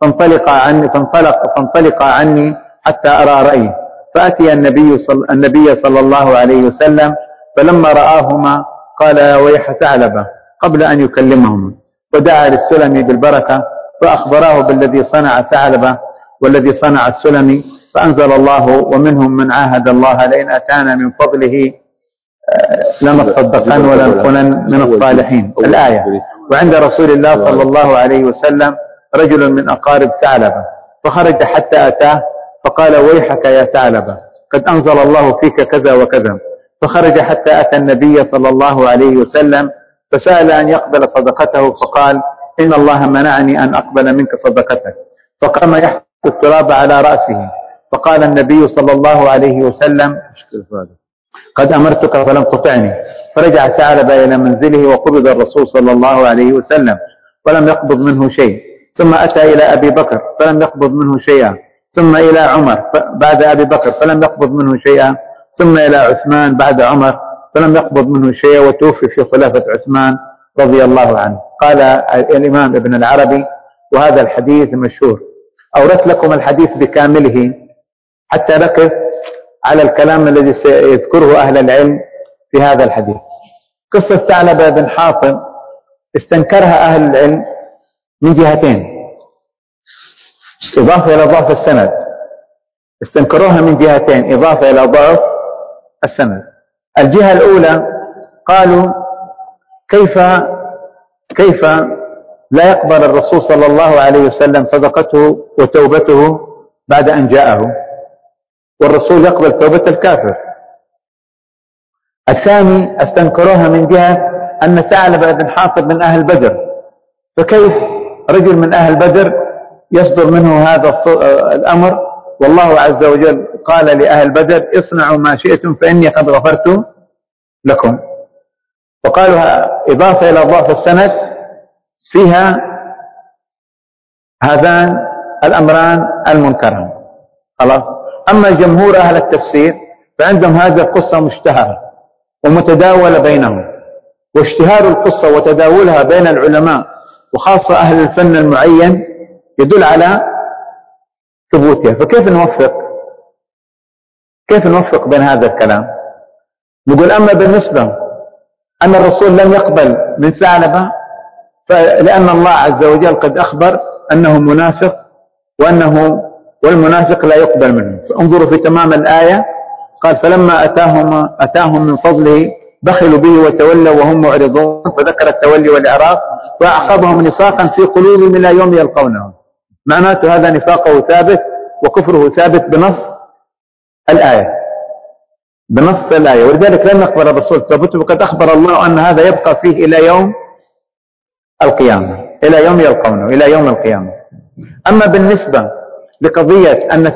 Speaker 1: فانطلق عني حتى أرى رأيي. فأتي النبي صلى الله عليه وسلم، فلما رآهما قال: يا ويح ثعلبة، قبل أن يكلمهما، ودعا للسلمي بالبركة، فأخبراه بالذي صنع ثعلبة والذي صنع السلمي. فأنزل الله: ومنهم من عاهد الله لئن أتانا من فضله لنصدقن ولنكونن من الصالحين الآية. وعند رسول الله صلى الله عليه وسلم رجل من أقارب ثعلبة فخرج حتى أتاه فقال ويحك يا ثعلبة قد أنزل الله فيك كذا وكذا. فخرج حتى أتى النبي صلى الله عليه وسلم فسأل أن يقبل صدقته فقال إن الله منعني أن أقبل منك صدقتك. فقام يحط التراب على رأسه فقال النبي صلى الله عليه وسلم قد أمرتك فلم تطعني. فرجع ثعلبة إلى منزله وقبض الرسول صلى الله عليه وسلم ولم يقبض منه شيء. ثم أتى إلى أبي بكر فلم يقبض منه شيئا. ثم إلى عمر بعد أبي بكر فلم يقبض منه شيئا. ثم إلى عثمان بعد عمر فلم يقبض منه شيئا وتوفي في خلافة عثمان رضي الله عنه. قال الإمام ابن العربي وهذا الحديث مشهور. أوردت لكم الحديث بكامله حتى نقف على الكلام الذي سيذكره أهل العلم في هذا الحديث. قصة ثعلبة بن حاطب استنكرها أهل العلم من جهتين إضافة إلى ضعف السند. استنكروها من جهتين إضافة إلى ضعف السند. الجهة الأولى قالوا كيف لا يقبل الرسول صلى الله عليه وسلم صدقته وتوبته بعد أن جاءه والرسول يقبل توبة الكافر. الثاني استنكروها من جهة أن ثعلبة بن حاطب من أهل بدر فكيف رجل من أهل بدر يصدر منه هذا الأمر والله عز وجل قال لأهل بدر اصنعوا ما شئتم فإني قد غفرت لكم. وقالوا إضافة إلى ضعف السند فيها هذان الأمران المنكران. خلاص. أما جمهور أهل التفسير فعندهم هذه القصة مشتهرة ومتداولة بينهم. واشتهار القصة وتداولها بين العلماء وخاصة أهل الفن المعين يدل على ثبوتها. فكيف نوفق بين هذا الكلام؟ نقول أما بالنسبة أن الرسول لم يقبل من ثعلبة لأن الله عز وجل قد أخبر أنه منافق والمنافق لا يقبل منه. فانظروا في تمام الآية قال فلما أتاهم من فضله بخلوا به وتولوا وهم معرضون فذكر التولي والإعراض فأعقبهم نفاقا في قلوبهم إلى يوم يلقونه. معناته هذا نفاقه ثابت وكفره ثابت بنص الآية. ولذلك لم يقبل الرسول توبته وقد أخبر الله أن هذا يبقى فيه إلى يوم القيامة إلى يوم يلقونه إلى يوم القيامة. أما بالنسبة لقضية أن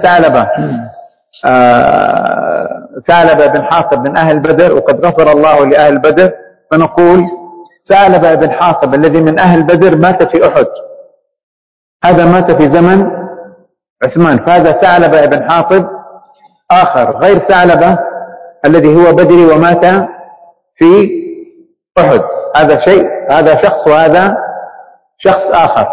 Speaker 1: ثعلبة بن حاطب من أهل بدر وقد غفر الله لأهل بدر فنقول ثعلبة بن حاطب الذي من أهل بدر مات في أحد. هذا مات في زمن عثمان. فهذا ثعلبة بن حاطب آخر غير ثعلبة الذي هو بدري ومات في أحد. هذا شخص وهذا شخص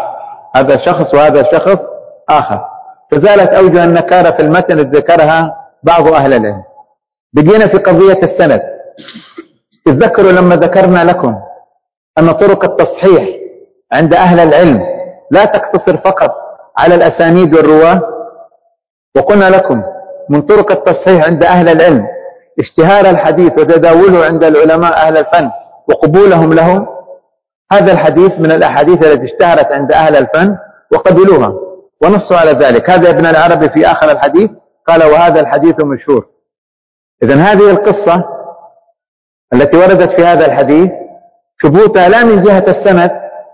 Speaker 1: آخر. فزالت أوجه النكارة في المتن الذي ذكرها بعض أهل العلم. بدينا في قضية السند. تذكروا لما ذكرنا لكم أن طرق التصحيح عند أهل العلم لا تقتصر فقط على الأسانيد والرواة. وقلنا لكم من طرق التصحيح عند أهل العلم اشتهار الحديث وتداوله عند العلماء أهل الفن وقبولهم له. هذا الحديث من الأحاديث التي اشتهرت عند أهل الفن وقبلوها ونصوا على ذلك. هذا ابن العربي في آخر الحديث قال وهذا الحديث مشهور. إذن هذه القصة التي وردت في هذا الحديث ثبوتها لا من جهة السند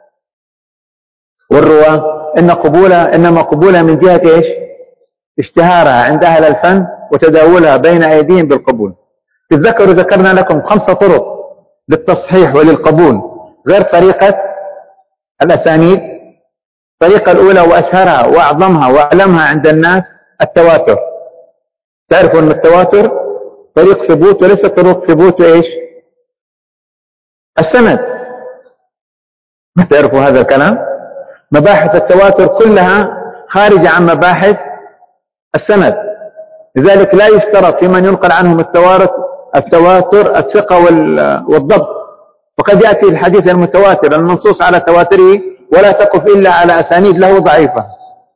Speaker 1: والرواة إنما قبولها من جهة إيش؟ اشتهارها عند أهل الفن وتداولها بين أيديهم بالقبول. تذكروا ذكرنا لكم 5 طرق للتصحيح وللقبول غير طريقة الأسانيد. الطريقة الأولى وأشهرها وأعظمها وأعلمها عند الناس التواتر. تعرفوا أن التواتر طريق ثبوت وليس طرق ثبوت إيش؟ السند. ما تعرفوا هذا الكلام؟ مباحث التواتر كلها خارجة عن مباحث السند. لذلك لا يشترط في من ينقل عنهم التواتر الثقة والضبط. وقد يأتي الحديث المتواتر المنصوص على تواتره ولا تقف إلا على أسانيد له ضعيفة.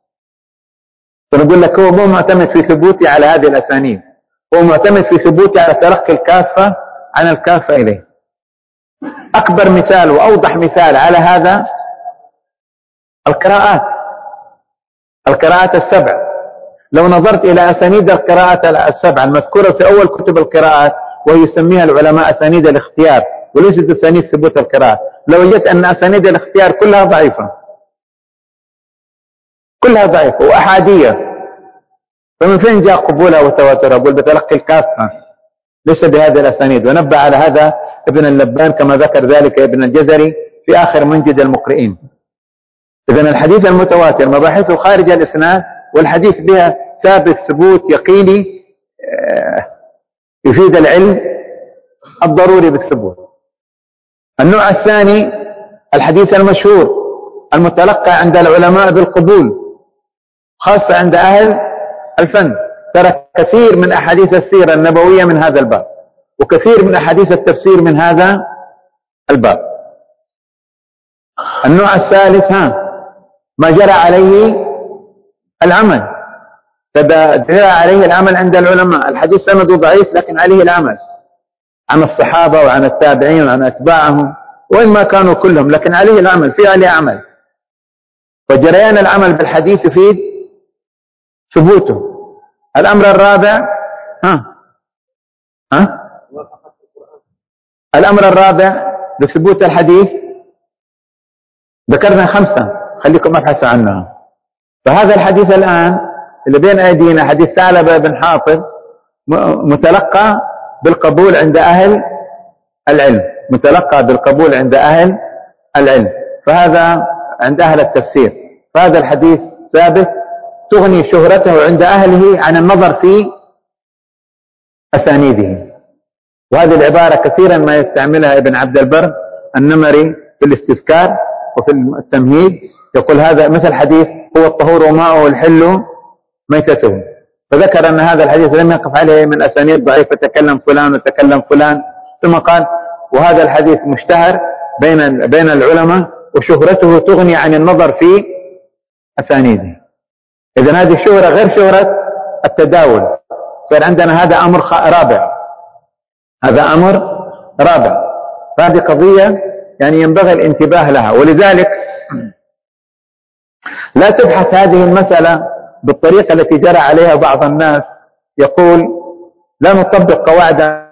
Speaker 1: فنقول لك هو مو معتمد في ثبوته على هذه الأسانيد، هو معتمد في ثبوته على تلقي الكافة عن الكاف إليه. أكبر مثال وأوضح مثال على هذا القراءات السبع. لو نظرت إلى أسانيد القراءات السبع المذكورة في أول كتب القراءات، وهي يسميها العلماء أسانيد الاختيار وليست أسانيد ثبوت القراءة، لو وجدت أن أسانيد الاختيار كلها ضعيفة، كلها ضعيفة وأحادية. فمن فين جاء قبولها وتواترها؟ أقول بتلقي الكافة ليس بهذه الأسانيد. ونبه على هذا ابن اللبان كما ذكر ذلك ابن الجزري في آخر منجد المقرئين. إذن الحديث المتواتر مباحثه خارج الإسناد، والحديث بها ثابت ثبوت يقيني يفيد العلم الضروري بالثبوت. النوع الثاني الحديث المشهور المتلقى عند العلماء بالقبول، خاصة عند أهل الفن. ترى كثير من أحاديث السيرة النبوية من هذا الباب، وكثير من أحاديث التفسير من هذا الباب. النوع الثالث ما جرى عليه العمل، جرى عليه العمل عند العلماء. الحديث سنده ضعيف لكن عليه العمل عن الصحابة وعن التابعين وعن أتباعهم، وإن ما كانوا كلهم، لكن عليه العمل، في عليه عمل. وجريان العمل بالحديث يفيد ثبوته. الأمر الرابع الأمر الرابع لثبوت الحديث ذكرنا 5، خليكم أبحثوا عنها. فهذا الحديث الآن اللي بين أيدينا حديث ثعلبة بن حاطب متلقى بالقبول عند أهل العلم، متلقى بالقبول عند أهل العلم، فهذا عند أهل التفسير. فهذا الحديث ثابت تغني شهرته عند أهله عن النظر في أسانيده. وهذه العبارة كثيرا ما يستعملها ابن عبد البر النمري في الاستذكار وفي التمهيد، يقول هذا مثل حديث هو الطهور وماؤه الحل ميتته، فذكر أن هذا الحديث لم يقف عليه من أسانيد ضعيفة، تكلم فلان وتكلم فلان، ثم قال وهذا الحديث مشتهر بين العلماء وشهرته تغني عن النظر في أسانيده. إذن هذه الشهرة غير شهرة التداول. صار عندنا هذا أمر رابع، هذا أمر رابع. فهذه قضية يعني ينبغي الانتباه لها. ولذلك لا تبحث هذه المسألة بالطريقة التي جرى عليها بعض الناس، يقول لا نطبق قواعد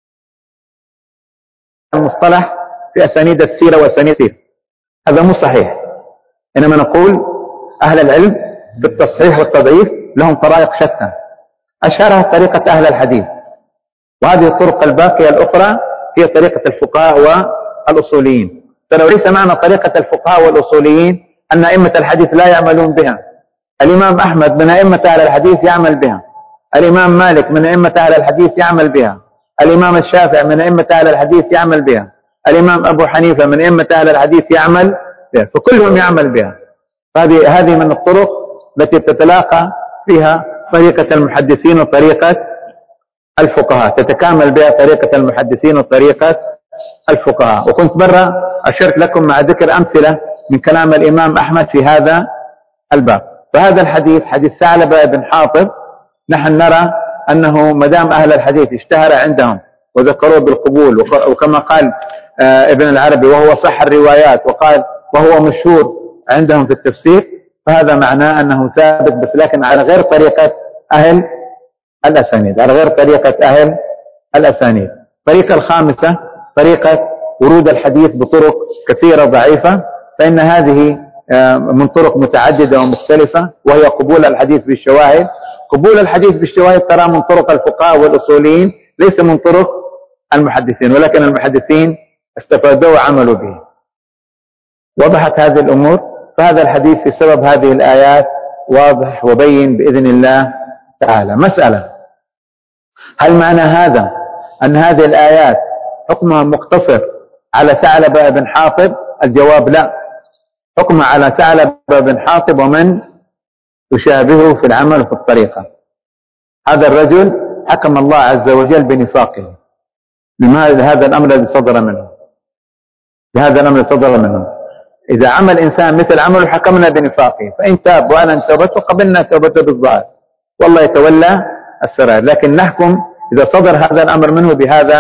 Speaker 1: المصطلح في أسانيد السيرة وأسانيد السيرة، هذا مو صحيح. إنما نقول أهل العلم في التصحيح والتضعيف لهم طرائق شتى، أشهرها طريقة أهل الحديث، وهذه الطرق الباقية الأخرى هي طريقة الفقهاء والأصوليين. فلو ليس معنى طريقة الفقهاء والأصوليين أن أئمة الحديث لا يعملون بها. الإمام أحمد من أئمة أهل الحديث يعمل بها، الإمام مالك من أئمة أهل الحديث يعمل بها، الإمام الشافعي من أئمة أهل الحديث يعمل بها، الإمام أبو حنيفة من أئمة أهل الحديث يعمل بها، فكلهم يعمل بها. هذه من الطرق التي تتلاقى فيها طريقة المحدثين وطريقة الفقهاء، تتكامل بها طريقة المحدثين وطريقة الفقهاء. وكنت مرة أشرت لكم مع ذكر أمثلة من كلام الإمام أحمد في هذا الباب. فهذا الحديث حديث ثعلبة بن حاطب نحن نرى أنه مدام أهل الحديث اشتهر عندهم وذكروه بالقبول، وكما قال ابن العربي وهو صح الروايات، وقال وهو مشهور عندهم في التفسير، فهذا معناه أنه ثابت، بس لكن على غير طريقة أهل الأسانيد، على غير طريقة أهل الأسانيد. الطريقة الخامسة طريقة ورود الحديث بطرق كثيرة ضعيفة، فإن هذه من طرق متعددة ومختلفة، وهي قبول الحديث بالشواهد. قبول الحديث بالشواهد ترى من طرق الفقهاء والأصوليين، ليس من طرق المحدثين، ولكن المحدثين استفادوا وعملوا به. وضحت هذه الأمور. فهذا الحديث في سبب هذه الآيات واضح وبين بإذن الله تعالى. مسألة: هل معنى هذا أن هذه الآيات حكمها مقتصر على ثعلبة بن حاطب؟ الجواب لا، حكمها على ثعلبة بن حاطب ومن يشابهه في العمل وفي الطريقة. هذا الرجل حكم الله عز وجل بنفاقه، لماذا؟ هذا الأمر الذي صدر منه، لهذا الأمر الذي صدر منه. إذا عمل إنسان مثل عمله حكمنا بنفاقه، فإن تاب وأنا توبته قبلنا توبته بالظاهر، والله يتولى السرائر. لكن نحكم إذا صدر هذا الأمر منه بهذا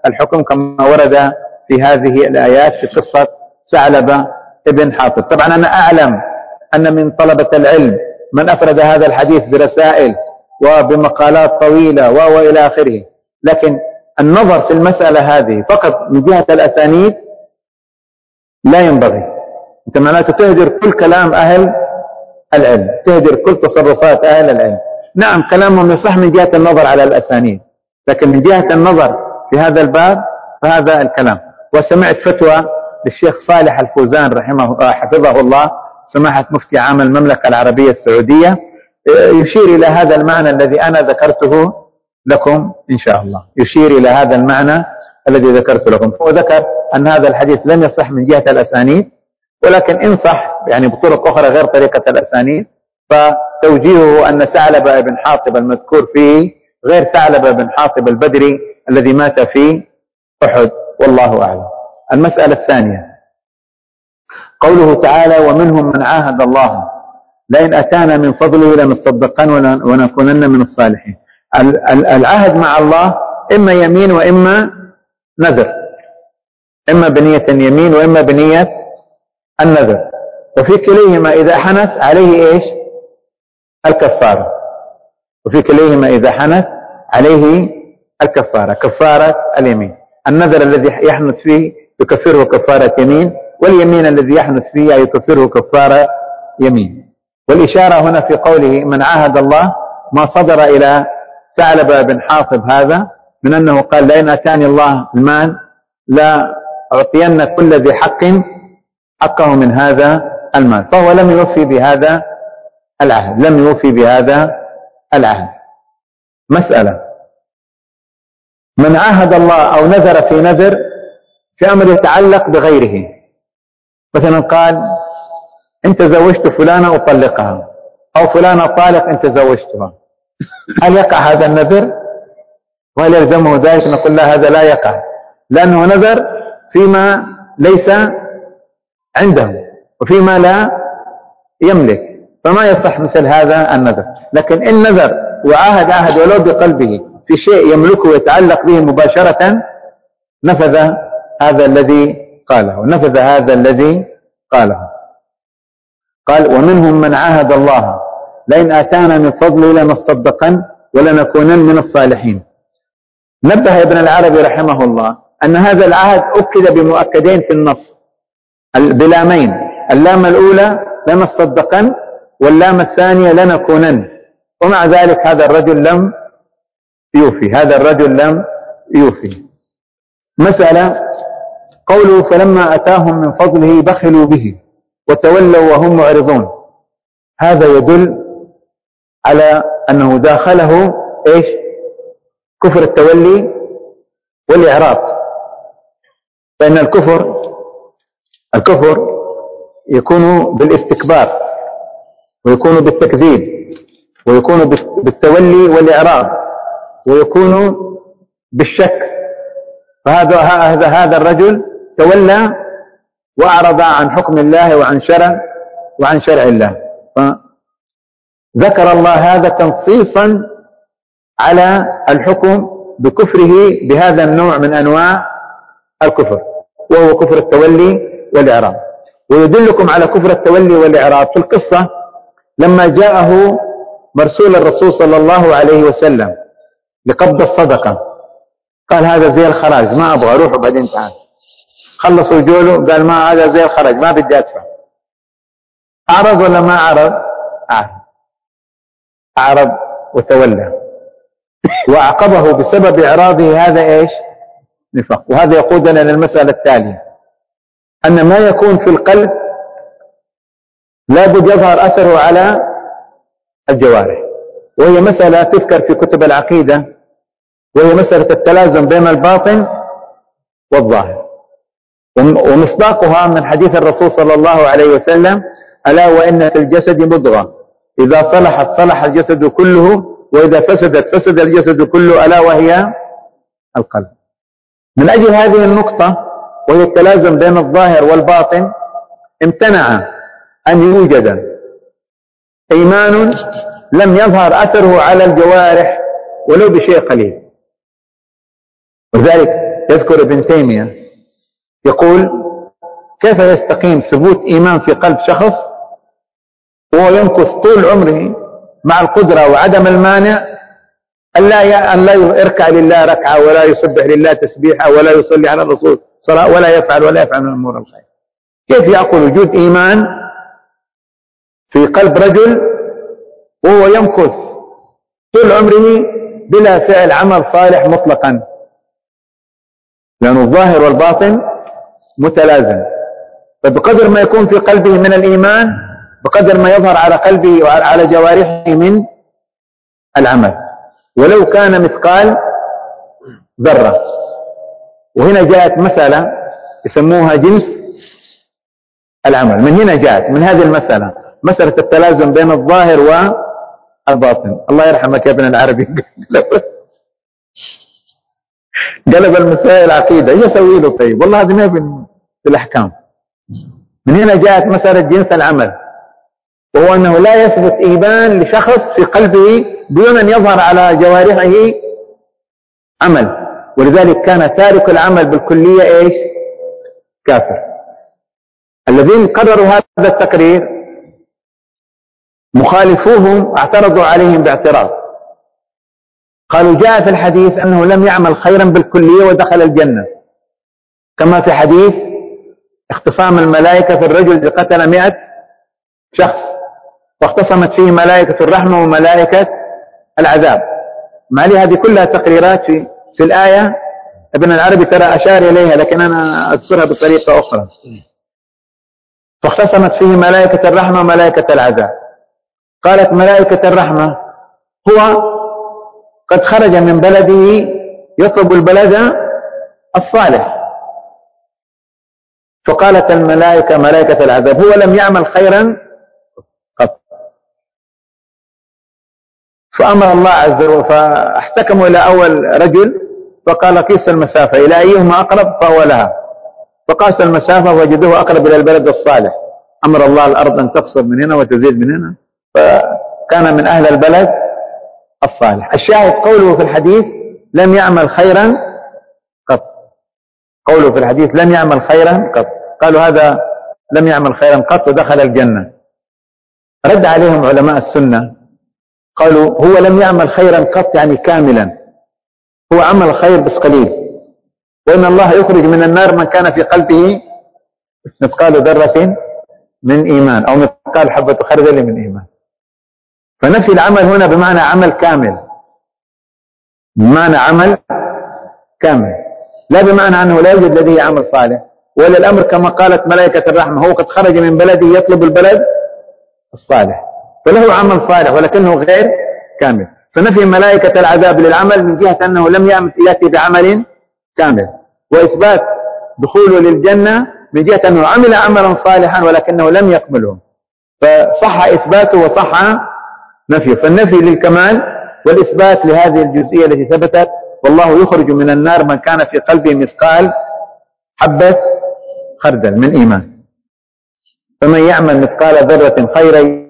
Speaker 1: الحكم كما ورد في هذه الآيات في قصة ثعلبة ابن حاطب. طبعا أنا أعلم أن من طلبة العلم من أفرد هذا الحديث برسائل وبمقالات طويلة وإلى آخره، لكن النظر في المسألة هذه فقط من جهة الأسانيد لا ينبغي. أنت معناته تهدر كل كلام أهل العلم، تهدر كل تصرفات أهل العلم. نعم كلامهم يصح من جهة النظر على الأسانيد، لكن من جهة النظر في هذا الباب فهذا الكلام. وسمعت فتوى للشيخ صالح الفوزان حفظه الله سماحة مفتي عام المملكة العربية السعودية يشير إلى هذا المعنى الذي أنا ذكرته لكم إن شاء الله، يشير إلى هذا المعنى الذي ذكرت لكم. وذكر أن هذا الحديث لم يصح من جهة الأسانيد، ولكن إن صح يعني بطرق أخرى غير طريقة الأسانيد فتوجيهه أن ثعلبة بن حاطب المذكور فيه غير ثعلبة بن حاطب البدري الذي مات في أحد، والله أعلم. المسألة الثانية قوله تعالى: ومنهم من عاهد الله لئن أتانا من فضله لنصدقن ونكونن من الصالحين. العهد مع الله إما يمين وإما نذر، إما بنية يمين وإما بنية النذر، وفي كليهما إذا حنث عليه إيش؟ الكفارة. وفي كليهما إذا حنث عليه الكفارة، كفارة اليمين. النذر الذي يحنث فيه يكفره كفارة يمين، واليمين الذي يحنث فيه يكفره كفارة يمين. والإشارة هنا في قوله من عاهد الله ما صدر إلى ثعلبة بن حاطب هذا من أنه قال: لئن أتاني الله المال لا أعطين كل ذي حق حقه من هذا المال، فهو لم يوفي بهذا العهد، لم يوفي بهذا العهد. مسألة: من عاهد الله أو نذر في نذر في أمر يتعلق بغيره، مثلا قال: أنت زوجت فلانة أطلقها، أو فلانة طالق أنت زوجتها، هل يقع هذا النذر؟ وهل يلزمه ذلك؟ نقول لا، هذا لا يقع، لأنه نذر فيما ليس عنده وفيما لا يملك، فما يصح مثل هذا النذر. لكن إن نذر وعاهد ولو بقلبه في شيء يملكه ويتعلق به مباشرة نفذ هذا الذي قاله، نفذ هذا الذي قاله. قال: ومنهم من عاهد الله لئن آتانا من فضله لنصدقن ولنكونن من الصالحين. نبه ابن العربي رحمه الله أن هذا العهد أكد بمؤكدين في النص بلامين: اللام الأولى لنصدقن، واللام الثانية لنكونن، ومع ذلك هذا الرجل لم يوفي، هذا الرجل لم يوفي. مسألة: قوله فلما أتاهم من فضله بخلوا به وتولوا وهم معرضون، هذا يدل على أنه داخله إيش؟ كفر التولي والإعراض. فإن الكفر يكون بالاستكبار، ويكون بالتكذيب، ويكون بالتولي والإعراض، ويكون بالشك. فهذا الرجل تولى وأعرض عن حكم الله وعن شرع الله. فذكر الله هذا تنصيصا على الحكم بكفره بهذا النوع من أنواع الكفر، وهو كفر التولي والإعراض. ويدلكم على كفر التولي والإعراض في القصة لما جاءه مرسول الرسول صلى الله عليه وسلم لقبض الصدقة، قال: هذا زي الخراج، ما أبغى، أروح وبعدين تعال. خلصوا جوله، قال: ما هذا زي الخراج، ما بدي أدفع. أعرض ولا ما أعرض؟ أعرض وتولى، وأعقبه بسبب إعراضه هذا إيش؟ نفاق. وهذا يقودنا للمسألة التالية: أن ما يكون في القلب لابد يظهر أثره على الجوارح، وهي مسألة تذكر في كتب العقيدة، وهي مسألة التلازم بين الباطن والظاهر. ومصداقها من حديث الرسول صلى الله عليه وسلم: ألا وإن في الجسد مضغة إذا صلحت صلح الجسد كله، وإذا فسدت فسد الجسد كله، ألا وهي القلب. من أجل هذه النقطة وهي التلازم بين الظاهر والباطن امتنع أن يوجد إيمان لم يظهر أثره على الجوارح ولو بشيء قليل. وذلك يذكر ابن تيمية يقول: كيف يستقيم ثبوت إيمان في قلب شخص وهو يمكث طول عمره مع القدرة وعدم المانع أن لا يركع لله ركعة، ولا يسبح لله تسبيحة، ولا يصلي على الرسول صلاة، ولا يفعل من أمور الخير؟ كيف يعقل وجود إيمان في قلب رجل وهو يمكث طول عمره بلا فعل عمل صالح مطلقا؟ لأن الظاهر والباطن متلازم، فبقدر ما يكون في قلبه من الإيمان بقدر ما يظهر على قلبه وعلى جوارحه من العمل، ولو كان مثقال ذرة. وهنا جاءت مسألة يسموها جنس العمل، من هنا جاءت من هذه المسألة، مسألة التلازم بين الظاهر والباطن. الله يرحمك يا ابن العربي قلب المسائل عقيدة، يسوي له طيب؟ والله هذه ما في الأحكام. من هنا جاءت مسألة جنس العمل، وهو أنه لا يثبت إيمان لشخص في قلبه دون أن يظهر على جوارحه عمل، ولذلك كان تارك العمل بالكلية إيش؟ كافر. الذين قرروا هذا التقرير مخالفوهم اعترضوا عليهم باعتراض، قالوا: جاء في الحديث أنه لم يعمل خيرا بالكلية ودخل الجنة، كما في حديث اختصام الملائكة في الرجل الذي قتل 100 شخص، واختصمت فيه ملائكة الرحمة وملائكة العذاب. ما لي هذه كلها تقريرات في الآية، ابن العربي ترى أشار إليها، لكن أنا أذكرها بطريقة أخرى. فاختصمت فيه ملائكة الرحمة وملائكة العذاب. قالت ملائكة الرحمة: هو قد خرج من بلده يطلب البلد الصالح. فقالت الملائكة ملائكة العذاب: هو لم يعمل خيرا قط. فأمر الله عز وجل، فاحتكموا إلى أول رجل فقال: قيس المسافة إلى أيهما أقرب فهو لها، فقاس المسافة وجدوه أقرب إلى البلد الصالح. أمر الله الأرض أن تقصر من هنا وتزيد من هنا، فكان من أهل البلد الصالح. الشاهد قوله في الحديث: لم يعمل خيرا قط. قوله في الحديث: لم يعمل خيرا قط، قالوا هذا لم يعمل خيرا قط ودخل الجنة. رد عليهم علماء السنة قالوا: هو لم يعمل خيرا قط يعني كاملا، هو عمل خير بس قليل، وإن الله يخرج من النار من كان في قلبه مثقال ذرة من إيمان، أو مثقال حبة خردل من إيمان. فنفي العمل هنا بمعنى عمل كامل، بمعنى عمل كامل، لا بمعنى أنه لا يوجد لديه عمل صالح. ولا الأمر كما قالت ملائكة الرحمة: هو قد خرج من بلده يطلب البلد الصالح، فله عمل صالح ولكنه غير كامل. فنفي ملائكة العذاب للعمل من جهة أنه لم يأتي بعمل كامل، وإثبات دخوله للجنة من جهة أنه عمل عملا صالحا ولكنه لم يكمله، فصح إثباته وصح نفيه. فالنفي للكمال والإثبات لهذه الجزئية التي ثبتت: والله يخرج من النار من كان في قلبه مثقال حبة خردل من إيمان. فمن يعمل مثقال ذرة خيرا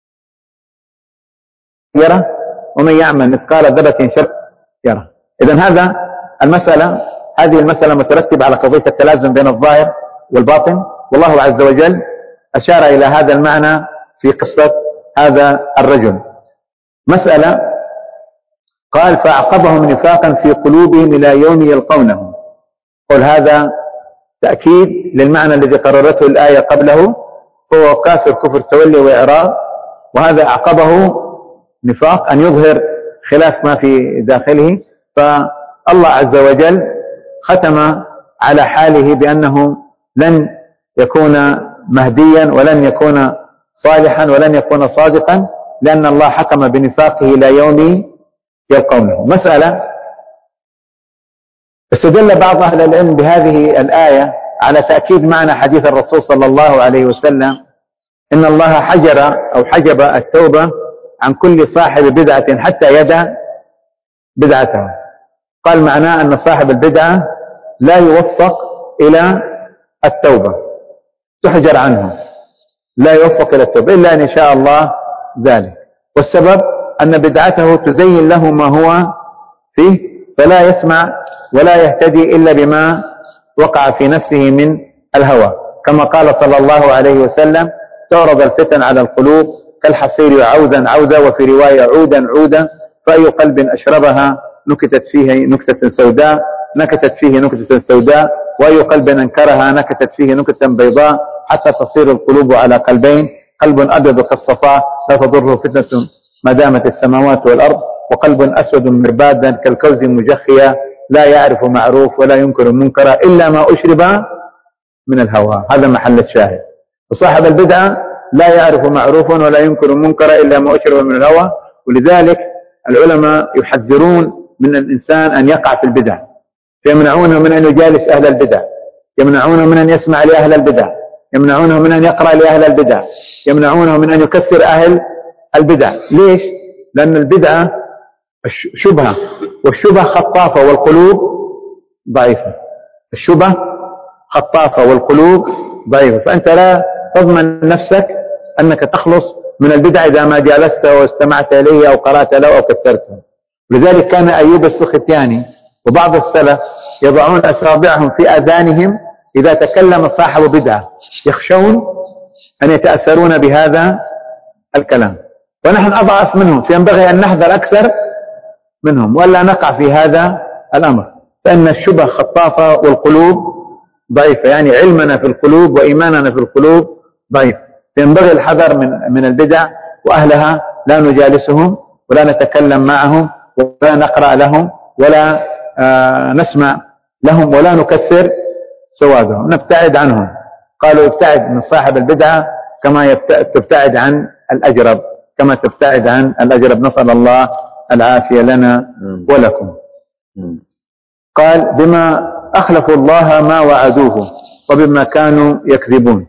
Speaker 1: يره، ومن يعمل مثقال ذرة شر يره. إذن هذه المسألة مترتبة على قضية التلازم بين الظاهر والباطن، والله عز وجل أشار إلى هذا المعنى في قصة هذا الرجل. مسألة قال: فأعقبهم نفاقا في قلوبهم إلى يوم يلقونه. قل هذا تأكيد للمعنى الذي قررته الآية قبله، هو كافر كفر تولي وإعراض، وهذا أعقبه نفاق أن يظهر خلاف ما في داخله. فالله عز وجل ختم على حاله بأنه لن يكون مهديا ولن يكون صالحا ولن يكون صادقا، لأن الله حكم بنفاقه إلى يوم يلقونه. مسألة استدل بعض أهل العلم بهذه الآية على تأكيد معنى حديث الرسول صلى الله عليه وسلم: إن الله حجب التوبة عن كل صاحب بدعة حتى يدع بدعته. قال معناه أن صاحب البدعة لا يوفق إلى التوبة، تحجر عنه، لا يوفق إلى التوبة إلا أن يشاء الله ذلك. والسبب أن بدعته تزين له ما هو فيه، فلا يسمع ولا يهتدي إلا بما وقع في نفسه من الهوى، كما قال صلى الله عليه وسلم: تعرض الفتن على القلوب كالحصير عودا عودا، وفي رواية عودا عودا، فأي قلب أشربها نكتت فيه نكتة سوداء، وأي قلب أنكرها نكتت فيه نكتة بيضاء، حتى تصير القلوب على قلبين: قلب أبيض كالصفاء لا تضره فتنة ما دامت السماوات والأرض، وقلب أسود مربادا كالكوز مجخيا لا يعرف معروف ولا ينكر منكرا إلا ما أشرب من الهوى. هذا محل الشاهد. وصاحب البدعة لا يعرف معروفا ولا ينكر منكرا إلا ما أشرب من الهوى. ولذلك العلماء يحذرون من الإنسان أن يقع في البدع، يمنعونه من أن يجالس أهل البدع، يمنعونه من أن يسمع لأهل البدع، يمنعونه من أن يقرأ لأهل البدع، يمنعونه من أن يكثر أهل البدع. ليش؟ لأن البدعة شبهة، والشبهة خطافة والقلوب ضعيفة. الشبهة خطافة والقلوب ضعيفة، فأنت لا تضمن نفسك أنك تخلص من البدع إذا ما جالست واستمعت إليه أو قرأت له أو كثرته. لذلك كان أيوب السختياني وبعض السلف يضعون أصابعهم في آذانهم إذا تكلم صاحب بدعة، يخشون أن يتأثرون بهذا الكلام. ونحن أضعف منهم، فينبغي أن نحذر أكثر منهم ولا نقع في هذا الأمر، فإن الشبه خطافة والقلوب ضعيفة، يعني علمنا في القلوب وإيماننا في القلوب ضعيف. فينبغي الحذر من البدع وأهلها، لا نجالسهم ولا نتكلم معهم ولا نقرأ لهم ولا نسمع لهم ولا نكثر سوادهم، نبتعد عنهم. قالوا ابتعد من صاحب البدعة كما تبتعد عن الأجرب، كما تبتعد عن الأجرب. نسأل الله العافية لنا ولكم. قال: بما أخلفوا الله ما وعدوه وبما كانوا يكذبون.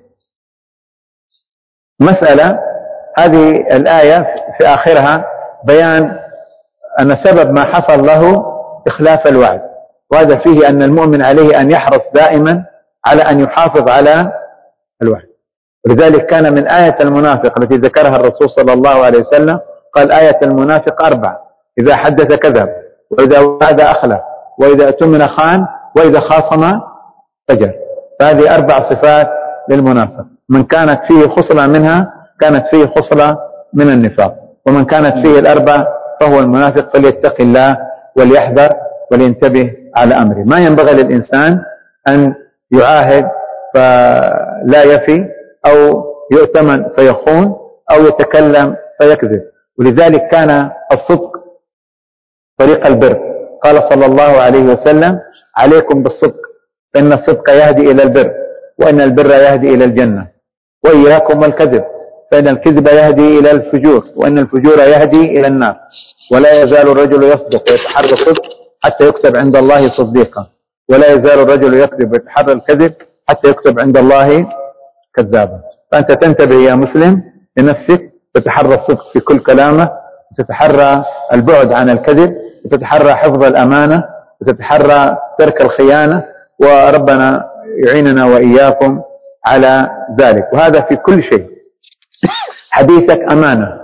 Speaker 1: مسألة هذه الآية في آخرها بيان أن سبب ما حصل له إخلاف الوعد، وهذا فيه أن المؤمن عليه أن يحرص دائما على أن يحافظ على الوعد. ولذلك كان من آية المنافق التي ذكرها الرسول صلى الله عليه وسلم، قال: آية المنافق 4: إذا حدث كذب، وإذا وعد أخلف، وإذا اؤتمن خان، وإذا خاصم فجر. فهذه 4 صفات للمنافق، من كانت فيه خصلة منها كانت فيه خصلة من النفاق، ومن كانت فيه ال4 فهو المنافق. فليتق الله وليحذر ولينتبه على أمره. ما ينبغي للإنسان أن يعاهد فلا يفي، أو يؤتمن فيخون، أو يتكلم فيكذب. ولذلك كان الصدق طريق البر. قال صلى الله عليه وسلم: عليكم بالصدق فإن الصدق يهدي إلى البر، وإن البر يهدي إلى الجنة، وإياكم والكذب فإن الكذب يهدي إلى الفجور، وإن الفجور يهدي إلى النار. ولا يزال الرجل يصدق ويتحرى الصدق حتى يكتب عند الله صديقا، ولا يزال الرجل يكذب ويتحرى الكذب حتى يكتب عند الله كذابا. فأنت تنتبه يا مسلم لنفسك، تتحرى الصدق في كل كلامه، وتتحرى البعد عن الكذب، وتتحرى حفظ الأمانة، وتتحرى ترك الخيانة، وربنا يعيننا وإياكم على ذلك. وهذا في كل شيء. حديثك أمانة،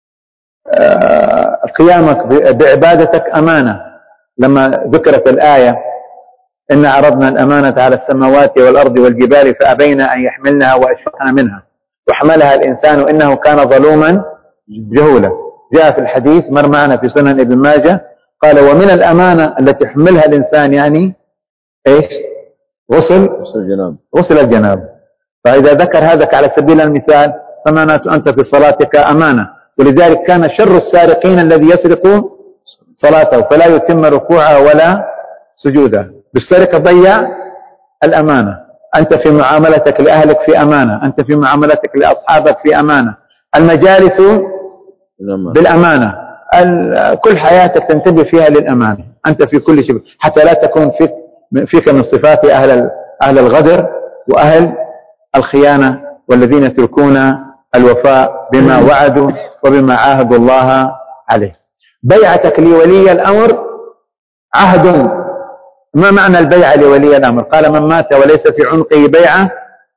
Speaker 1: قيامك بعبادتك أمانة. لما ذكرت الآية: إن عرضنا الأمانة على السماوات والأرض والجبال فأبين أن يحملنها وأشفقن منها وحملها الإنسان إنه كان ظلوما جهولا. جاء في الحديث مر معنا في سنن ابن ماجه، قال: ومن الأمانة التي يحملها الإنسان يعني إيش؟ غسل الجناب. فإذا ذكر هذا على سبيل المثال، فمعناته أنت في صلاتك أمانة. ولذلك كان شر السارقين الذي يسرق صلاته فلا يتم ركوعها ولا سجودها. بالسرقة ضيع الأمانة. أنت في معاملتك لأهلك في أمانة، أنت في معاملتك لأصحابك في أمانة، المجالس بالأمانة، كل حياتك تنتبه فيها للأمانة. أنت في كل شيء، حتى لا تكون فيك من صفات أهل الغدر وأهل الخيانة، والذين يتركون الوفاء بما وعدوا وبما عاهدوا الله عليه. بيعتك لولي الأمر عهد. ما معنى البيعة لولي الأمر؟ قال: من مات وليس في عنقه بيعة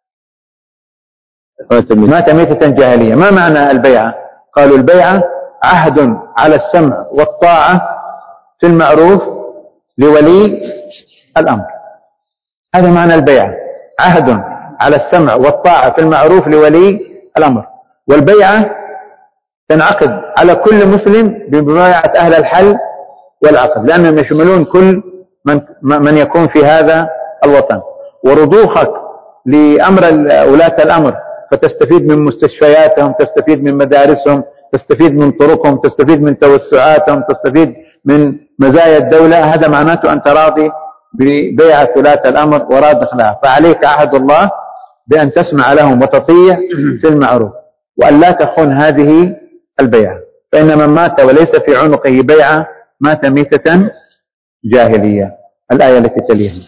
Speaker 1: مات ميتة جاهلية. ما معنى البيعة؟ قالوا: البيعة عهد على السمع والطاعة في المعروف لولي الأمر. هذا معنى البيعة، عهد على السمع والطاعة في المعروف لولي الأمر. والبيعة تنعقد على كل مسلم بمبايعة أهل الحل والعقد، لأنهم يشملون كل من يكون في هذا الوطن. ورضوخك لأمر ولاة الأمر فتستفيد من مستشفياتهم، تستفيد من مدارسهم، تستفيد من طرقهم، تستفيد من توسعاتهم، تستفيد من مزايا الدولة، هذا معناته أنت راضي ببيعة ولاة الأمر ورادخ لها. فعليك عهد الله بأن تسمع لهم وتطيع في المعروف، وأن لا تخون هذه البيعة، فإن من مات وليس في عنقه بيعة مات ميتة جاهلية. الآية التي تليها.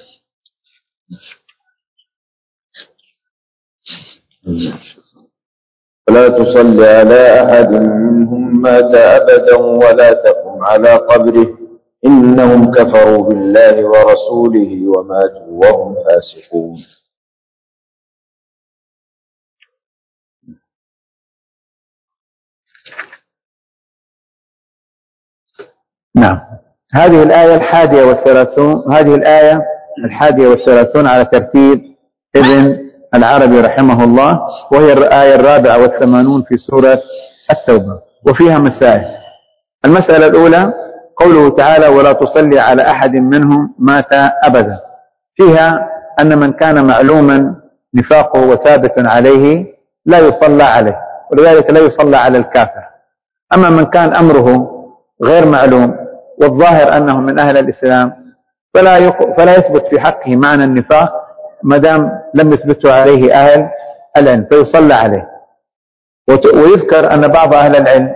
Speaker 2: ولا تصل على أحد منهم مات أبدا ولا تقم على قبره إنهم كفروا بالله ورسوله وماتوا وهم فاسقون.
Speaker 1: نعم، هذه الآية 31، هذه الآية 31 على ترتيب ابن العربي رحمه الله، وهي الآية 84 في سورة التوبة، وفيها مسائل. المسألة الأولى قوله تعالى: ولا تصلي على أحد منهم مات أبدا، فيها أن من كان معلوما نفاقه وثابت عليه لا يصلى عليه، ولذلك لا يصلى على الكافر. أما من كان أمره غير معلوم والظاهر أنه من أهل الإسلام فلا يثبت في حقه معنى النفاق ما دام لم يثبته عليه أهل العلم، فيصلى عليه. ويذكر أن بعض أهل العلم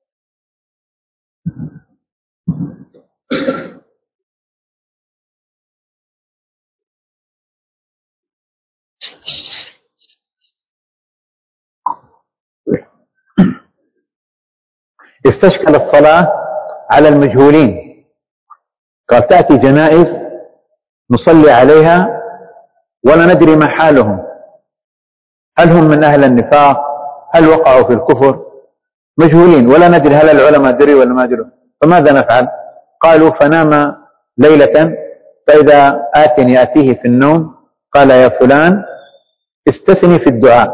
Speaker 1: استشكل الصلاة على المجهولين، قال: تأتي جنائز نصلي عليها ولا ندري ما حالهم، هل هم من أهل النفاق، هل وقعوا في الكفر، مجهولين ولا ندري هل العلماء دري ولا ما دروا، فماذا نفعل؟ قالوا: فنام ليلة فإذا آت يأتيه في النوم قال: يا فلان استثني في الدعاء،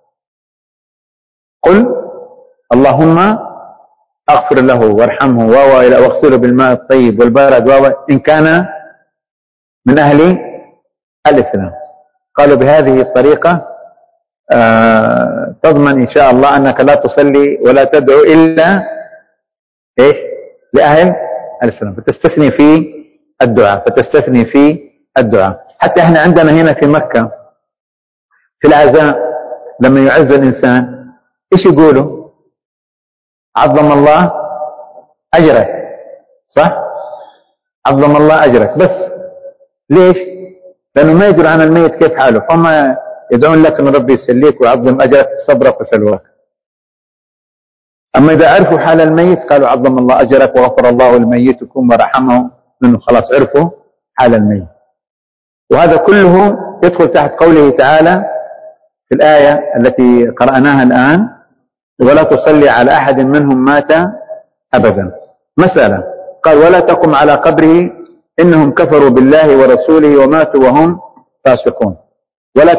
Speaker 1: قل اللهم أغفر له وارحمه واغسله بالماء الطيب والبارد إن كان من أهل الإسلام. قالوا بهذه الطريقة تضمن إن شاء الله أنك لا تصلي ولا تدعو إلا إيش؟ لأهل الإسلام، فتستثني في الدعاء. حتى إحنا عندنا هنا في مكة في العزاء لما يعز الإنسان إيش يقولوا؟ عظم الله أجرك، صح؟ عظم الله أجرك. بس ليش؟ لأنه ما يدري عن الميت كيف حاله، فما يدعون لك أن ربي يسليك ويعظم أجرك صبرك وسلواك. أما إذا عرفوا حال الميت قالوا: عظم الله أجرك وغفر الله لميتكم ورحمه منه، خلاص عرفوا حال الميت. وهذا كله يدخل تحت قوله تعالى في الآية التي قرأناها الآن: ولا تصلي على أحد منهم مات أبدا. مسألة، قال: ولا تقم على قبره إنهم كفروا بالله ورسوله وماتوا وهم فاسقون. ولا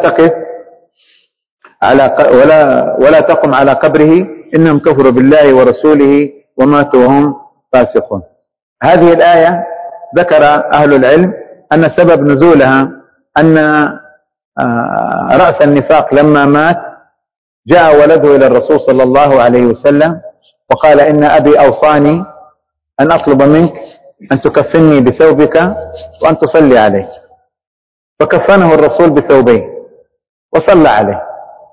Speaker 1: تقم على قبره إنهم كفروا بالله ورسوله وماتوا وهم فاسقون. هذه الآية ذكر أهل العلم أن سبب نزولها أن رأس النفاق لما مات جاء ولده إلى الرسول صلى الله عليه وسلم وقال: إن أبي أوصاني أن أطلب منك أن تكفني بثوبك وأن تصلي عليه. فكفنه الرسول بثوبين وصلى عليه،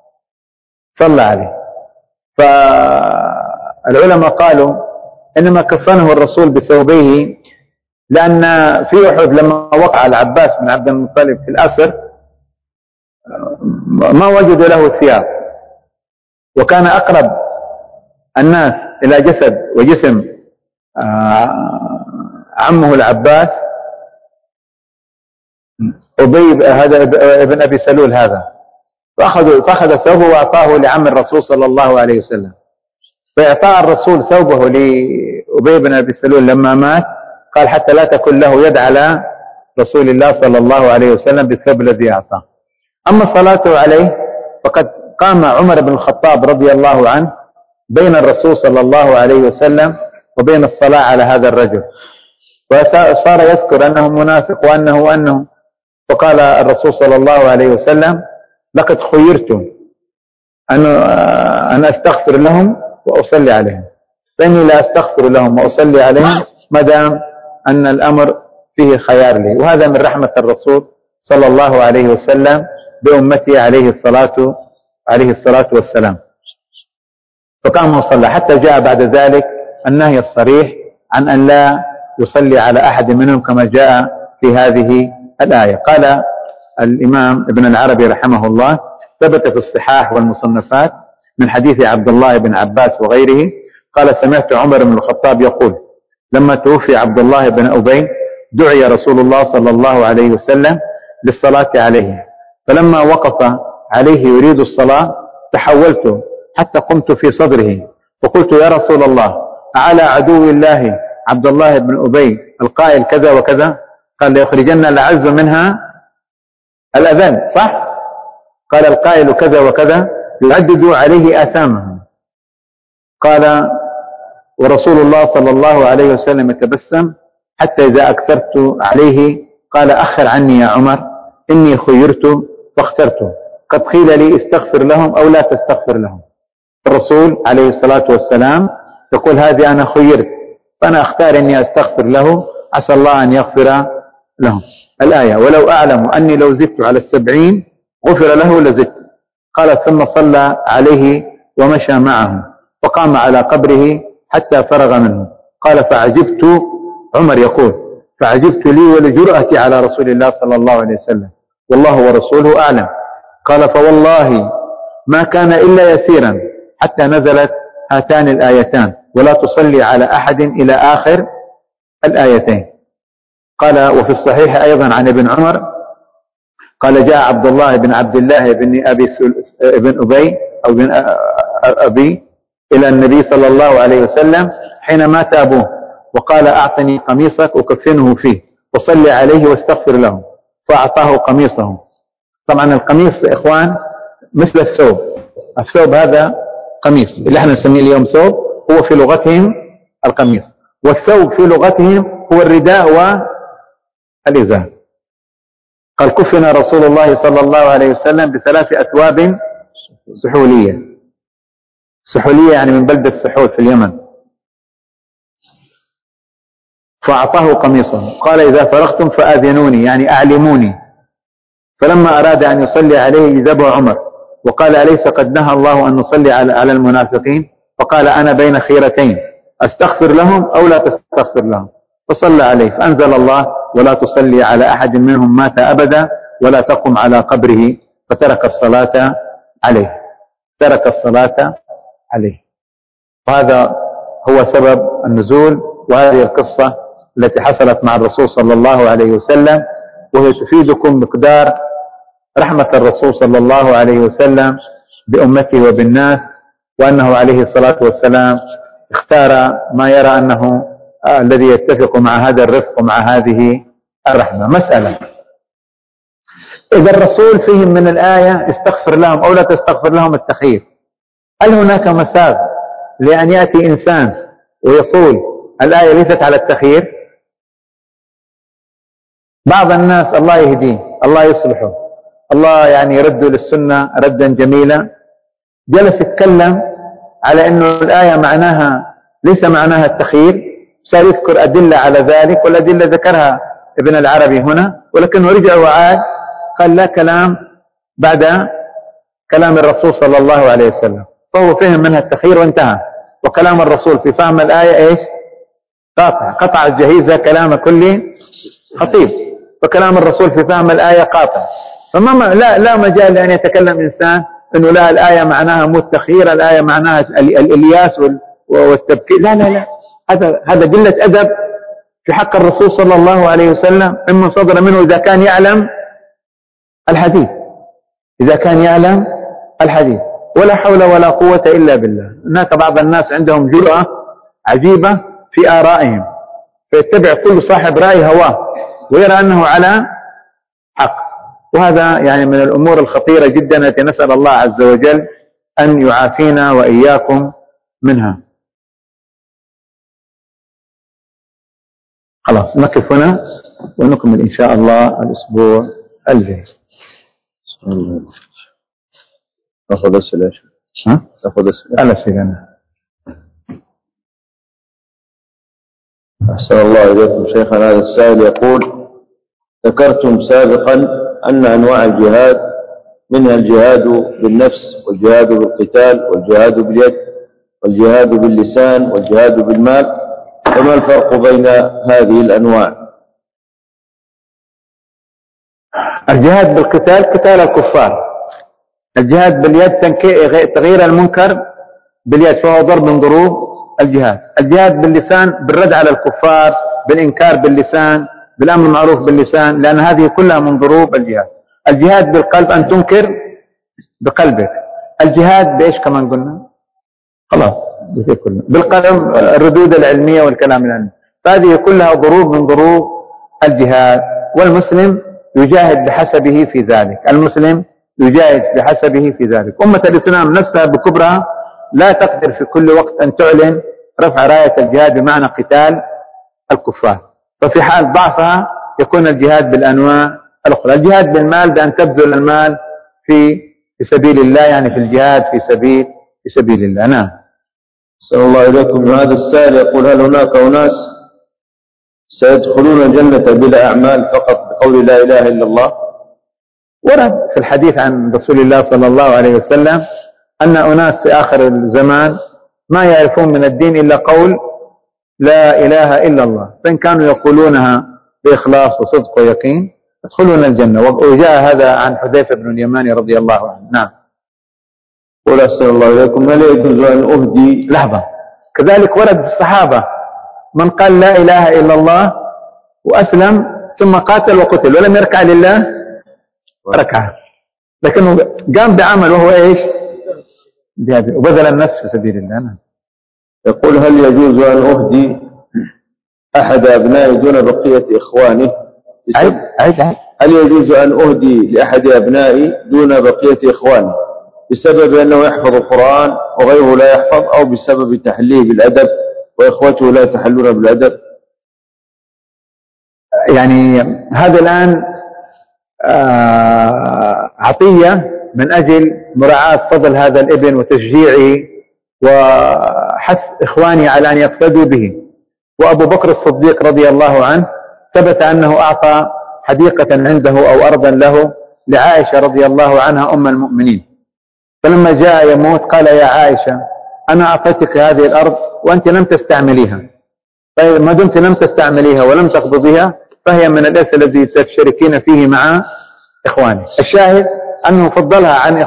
Speaker 1: فالعلماء قالوا إنما كفنه الرسول بثوبيه لأن في أحد لما وقع العباس بن عبد المطلب في الأسر ما وجدوا له ثياب، وكان أقرب الناس إلى جسد وجسم عمه العباس أبي هذا ابن أبي سلول هذا، فأخذ ثوبه وأعطاه لعم الرسول صلى الله عليه وسلم. فإعطاء الرسول ثوبه لأبي بن أبي سلول لما مات قال حتى لا تكن له يد على رسول الله صلى الله عليه وسلم بالثوب الذي أعطاه. أما صلاته عليه فقد قام عمر بن الخطاب رضي الله عنه بين الرسول صلى الله عليه وسلم وبين الصلاة على هذا الرجل، وصار يذكر أنه منافق وأنه فقال الرسول صلى الله عليه وسلم لقد خيرت أن أستغفر لهم وأصلي عليهم، فإني لا أستغفر لهم وأصلي عليهم ما دام أن الأمر فيه خيار لي. وهذا من رحمة الرسول صلى الله عليه وسلم بأمته عليه الصلاة والسلام. فقام وصلى حتى جاء بعد ذلك النهي الصريح عن أن لا يصلي على أحد منهم كما جاء في هذه الآية. قال الإمام ابن العربي رحمه الله: ثبت في الصحاح والمصنفات من حديث عبد الله بن عباس وغيره قال: سمعت عمر بن الخطاب يقول: لما توفي عبد الله بن أبي دعي رسول الله صلى الله عليه وسلم للصلاة عليه، فلما وقف عليه يريد الصلاة تحولت حتى قمت في صدره فقلت: يا رسول الله، أعلى عدو الله عبد الله بن أبي القائل كذا وكذا؟ قال: ليخرجن الأعز منها الأذل، صح؟ قال: القائل كذا وكذا يعدد عليه آثامه. قال: ورسول الله صلى الله عليه وسلم يتبسم حتى إذا أكثرت عليه قال: أخر عني يا عمر، إني خيرت فاخترت، قد قيل لي استغفر لهم أو لا تستغفر لهم. الرسول عليه الصلاة والسلام يقول: هذه أنا خيرت، فأنا أختار إني أستغفر له، عسى الله أن يغفر لهم. الآية: ولو أعلم أني لو زدت على 70 غفر له لزدت. قال: ثم صلى عليه ومشى معه فقام على قبره حتى فرغ منه. قال: فعجبت، عمر يقول: فعجبت لي ولجرأتي على رسول الله صلى الله عليه وسلم، والله ورسوله أعلم. قال: فوالله ما كان إلا يسيرا حتى نزلت هاتان الآيتان: ولا تصلي على أحد إلى آخر الآيتين. قال: وفي الصحيح أيضا عن ابن عمر قال: جاء عبد الله بن عبد الله بن أبي أو بن أبي إلى النبي صلى الله عليه وسلم حين مات أبوه وقال: أعطني قميصك أكفنه فيه وصلي عليه واستغفر له، فأعطاه قميصه. طبعا القميص إخوان مثل الثوب هذا قميص، اللي احنا نسميه اليوم ثوب هو في لغتهم القميص، والثوب في لغتهم هو الرداء والإزار. قال: كفن رسول الله صلى الله عليه وسلم ب3 أثواب سحولية يعني من بلدة سحول في اليمن، فأعطاه قميصه. قال: إذا فرغتم فآذنوني يعني أعلموني. فلما أراد أن يصلي عليه جذبه عمر وقال: أليس قد نهى الله أن نصلي على المنافقين؟ فقال: أنا بين خيرتين، أستغفر لهم أو لا تستغفر لهم. فصلى عليه فأنزل الله: ولا تصلي على أحد منهم مات أبدا ولا تقم على قبره، فترك الصلاة عليه. وهذا هو سبب النزول، وهذه القصة التي حصلت مع الرسول صلى الله عليه وسلم، وهي تفيدكم مقدار رحمة الرسول صلى الله عليه وسلم بأمته وبالناس، وأنه عليه الصلاة والسلام اختار ما يرى أنه الذي يتفق مع هذا الرفق ومع هذه الرحمة. مسألة: إذا الرسول فهم من الآية استغفر لهم أو لا تستغفر لهم التخيير، هل هناك مساغ لأن يأتي إنسان ويقول الآية ليست على التخيير؟ بعض الناس الله يهديه الله يصلحه الله يعني يرد للسنة ردا جميلا، جلس يتكلم على أنه الآية معناها ليس معناها التخيير، صار يذكر أدلة على ذلك، والأدلة ذكرها ابن العربي هنا، ولكنه رجع وعاد قال لا كلام بعد كلام الرسول صلى الله عليه وسلم، فهو فهم منها التخيير وانتهى. وكلام الرسول في فهم الآية إيش؟ قطع الجهيزة كلام كل خطيب، فكلام الرسول في فهم الآية قاطع. لا مجال لأن يتكلم إنسان أنه لا الآية معناها مو التخيير، الآية معناها الإلياس والتبكير. لا هذا قلة أدب في حق الرسول صلى الله عليه وسلم ممن صدر منه إذا كان يعلم الحديث. ولا حول ولا قوة إلا بالله. هناك بعض الناس عندهم جرأة عجيبة في آرائهم، فيتبع كل صاحب رأي هواه ويرى أنه على حق. وهذا يعني من الأمور الخطيرة جدا التي نسأل الله عز وجل أن يعافينا وإياكم منها. خلاص نقف هنا ونكمل إن شاء الله الأسبوع الجاي.
Speaker 2: نأخذ أسئلة. نأخذ
Speaker 1: أسئلة.
Speaker 2: أحسن الله إليكم شيخنا. هذا السائل يقول: ذكرتم سابقا أن أنواع الجهاد منها الجهاد بالنفس والجهاد بالقتال والجهاد باليد والجهاد باللسان والجهاد بالمال، فما الفرق بين هذه الأنواع؟
Speaker 1: الجهاد بالقتال قتال الكفار، الجهاد باليد تغيير المنكر باليد فهو ضرب من ضروب الجهاد. الجهاد باللسان بالرد على الكفار، بالإنكار باللسان، بالأمر المعروف باللسان، لأن هذه كلها من ضروب الجهاد. الجهاد بالقلب أن تنكر بقلبك. الجهاد بإيش كمان قلنا؟ خلاص بالقلم الردود العلمية والكلام العلمي. فهذه كلها ضروب من ضروب الجهاد، والمسلم يجاهد بحسبه في ذلك. المسلم يجاهد بحسبه في ذلك. أمة الإسلام نفسها بكبرها لا تقدر في كل وقت أن تعلن رفع راية الجهاد بمعنى قتال الكفار، ففي حال ضعفها يكون الجهاد بالأنواع الأخرى. الجهاد بالمال بأن تبذل المال في سبيل الله، يعني في الجهاد في سبيل الله. نعم.
Speaker 2: صلى الله إليكم. هذا السائل يقول: هل هناك أناس سيدخلون الجنة بلا أعمال فقط بقول لا إله إلا الله؟
Speaker 1: ورد في الحديث عن رسول الله صلى الله عليه وسلم أن أناس في آخر الزمان ما يعرفون من الدين إلا قول لا إله إلا الله، فإن كانوا يقولونها بإخلاص وصدق ويقين يدخلون الجنة. وجاء هذا عن حذيفة بن اليمان رضي الله عنه. نعم.
Speaker 2: قل أحسن الله إليكم: هل يجوز أن أهدي؟
Speaker 1: لحظة. كذلك ورد في الصحابة من قال لا إله إلا الله وأسلم ثم قاتل وقتل ولم يركع لله ركعة، لكنه قام بعمل وهو إيش؟ وبذل النفس في سبيل الله.
Speaker 2: يقول: هل يجوز أن أهدي أحد أبنائي دون بقية إخوانه؟ هل يجوز أن أهدي لأحد أبنائي دون بقية إخوانه بسبب أنه يحفظ القرآن وغيره لا يحفظ، أو بسبب تحليه بالأدب وإخوته لا يتحلون بالأدب؟
Speaker 1: يعني هذا الآن عطية من أجل مراعاة فضل هذا الابن وتشجيعه وحث إخواني على أن يقتدوا به. وأبو بكر الصديق رضي الله عنه ثبت أنه أعطى حديقة عنده أو أرضا له لعائشة رضي الله عنها أم المؤمنين، فلما جاء يموت قال: يا عائشة أنا أعطيتك هذه الأرض وأنت لم تستعمليها، ما دمت لم تستعمليها ولم تقبضيها فهي من الإرث الذي تشتركين فيه مع إخوانك. الشاهد أنه فضلها عن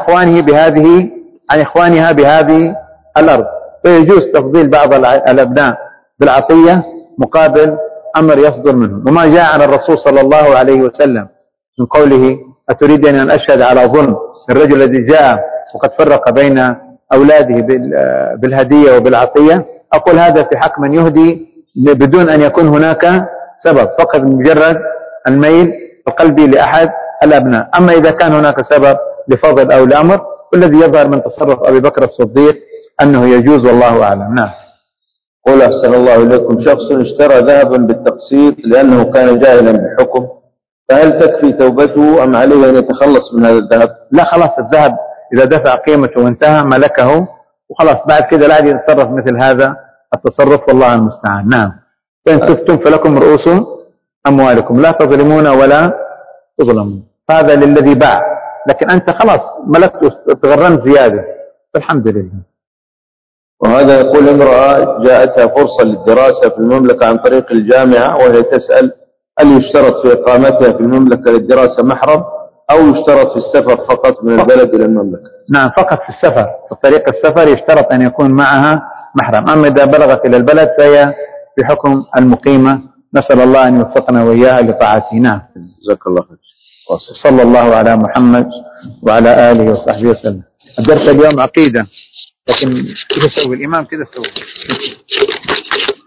Speaker 1: إخوانها بهذه الأرض، فيجوز تفضيل بعض الأبناء بالعطية مقابل أمر يصدر منهم. وما جاء عن الرسول صلى الله عليه وسلم من قوله: أتريدني أن أشهد على ظلم الرجل الذي جاء وقد فرق بين أولاده بالهدية وبالعطية؟ أقول هذا في حق من يهدي بدون أن يكون هناك سبب، فقط مجرد الميل القلبي لأحد الأبناء. أما إذا كان هناك سبب لفضل أو لأمر، والذي يظهر من تصرف أبي بكر الصديق أنه يجوز والله أعلم. نعم.
Speaker 2: قل أحسن الله إليكم: شخص اشترى ذهبا بالتقسيط لأنه كان جاهلا بالحكم، فهل تكفي توبته أم عليه أن يتخلص من هذا الذهب؟
Speaker 1: لا، خلاص الذهب إذا دفع قيمته وانتهى ملكه وخلاص، بعد كده لا يتصرف مثل هذا التصرف والله المستعان. نعم. فإن تفتم فلكم رؤوس أموالكم لا تظلمون ولا تظلمون. هذا للذي باع، لكن أنت خلاص ملكت تغرمت زيادة فالحمد لله.
Speaker 2: وهذا يقول: امرأة جاءتها فرصة للدراسة في المملكة عن طريق الجامعة، وهي تسأل: هل يشترط في إقامتها في المملكة للدراسة محرم، أو يشترط في السفر فقط من البلد إلى المملكة؟
Speaker 1: نعم، فقط في السفر، في طريق السفر يشترط أن يكون معها محرم. أما إذا بلغت إلى البلد فهي بحكم المقيمة. نسأل الله أن يوفقنا وإياها لطاعته. نعم.
Speaker 2: جزاك الله خير.
Speaker 1: صلى الله على محمد وعلى آله وصحبه وسلم. الدرس اليوم عقيدة، لكن كيف يسوي الإمام كذا سوي.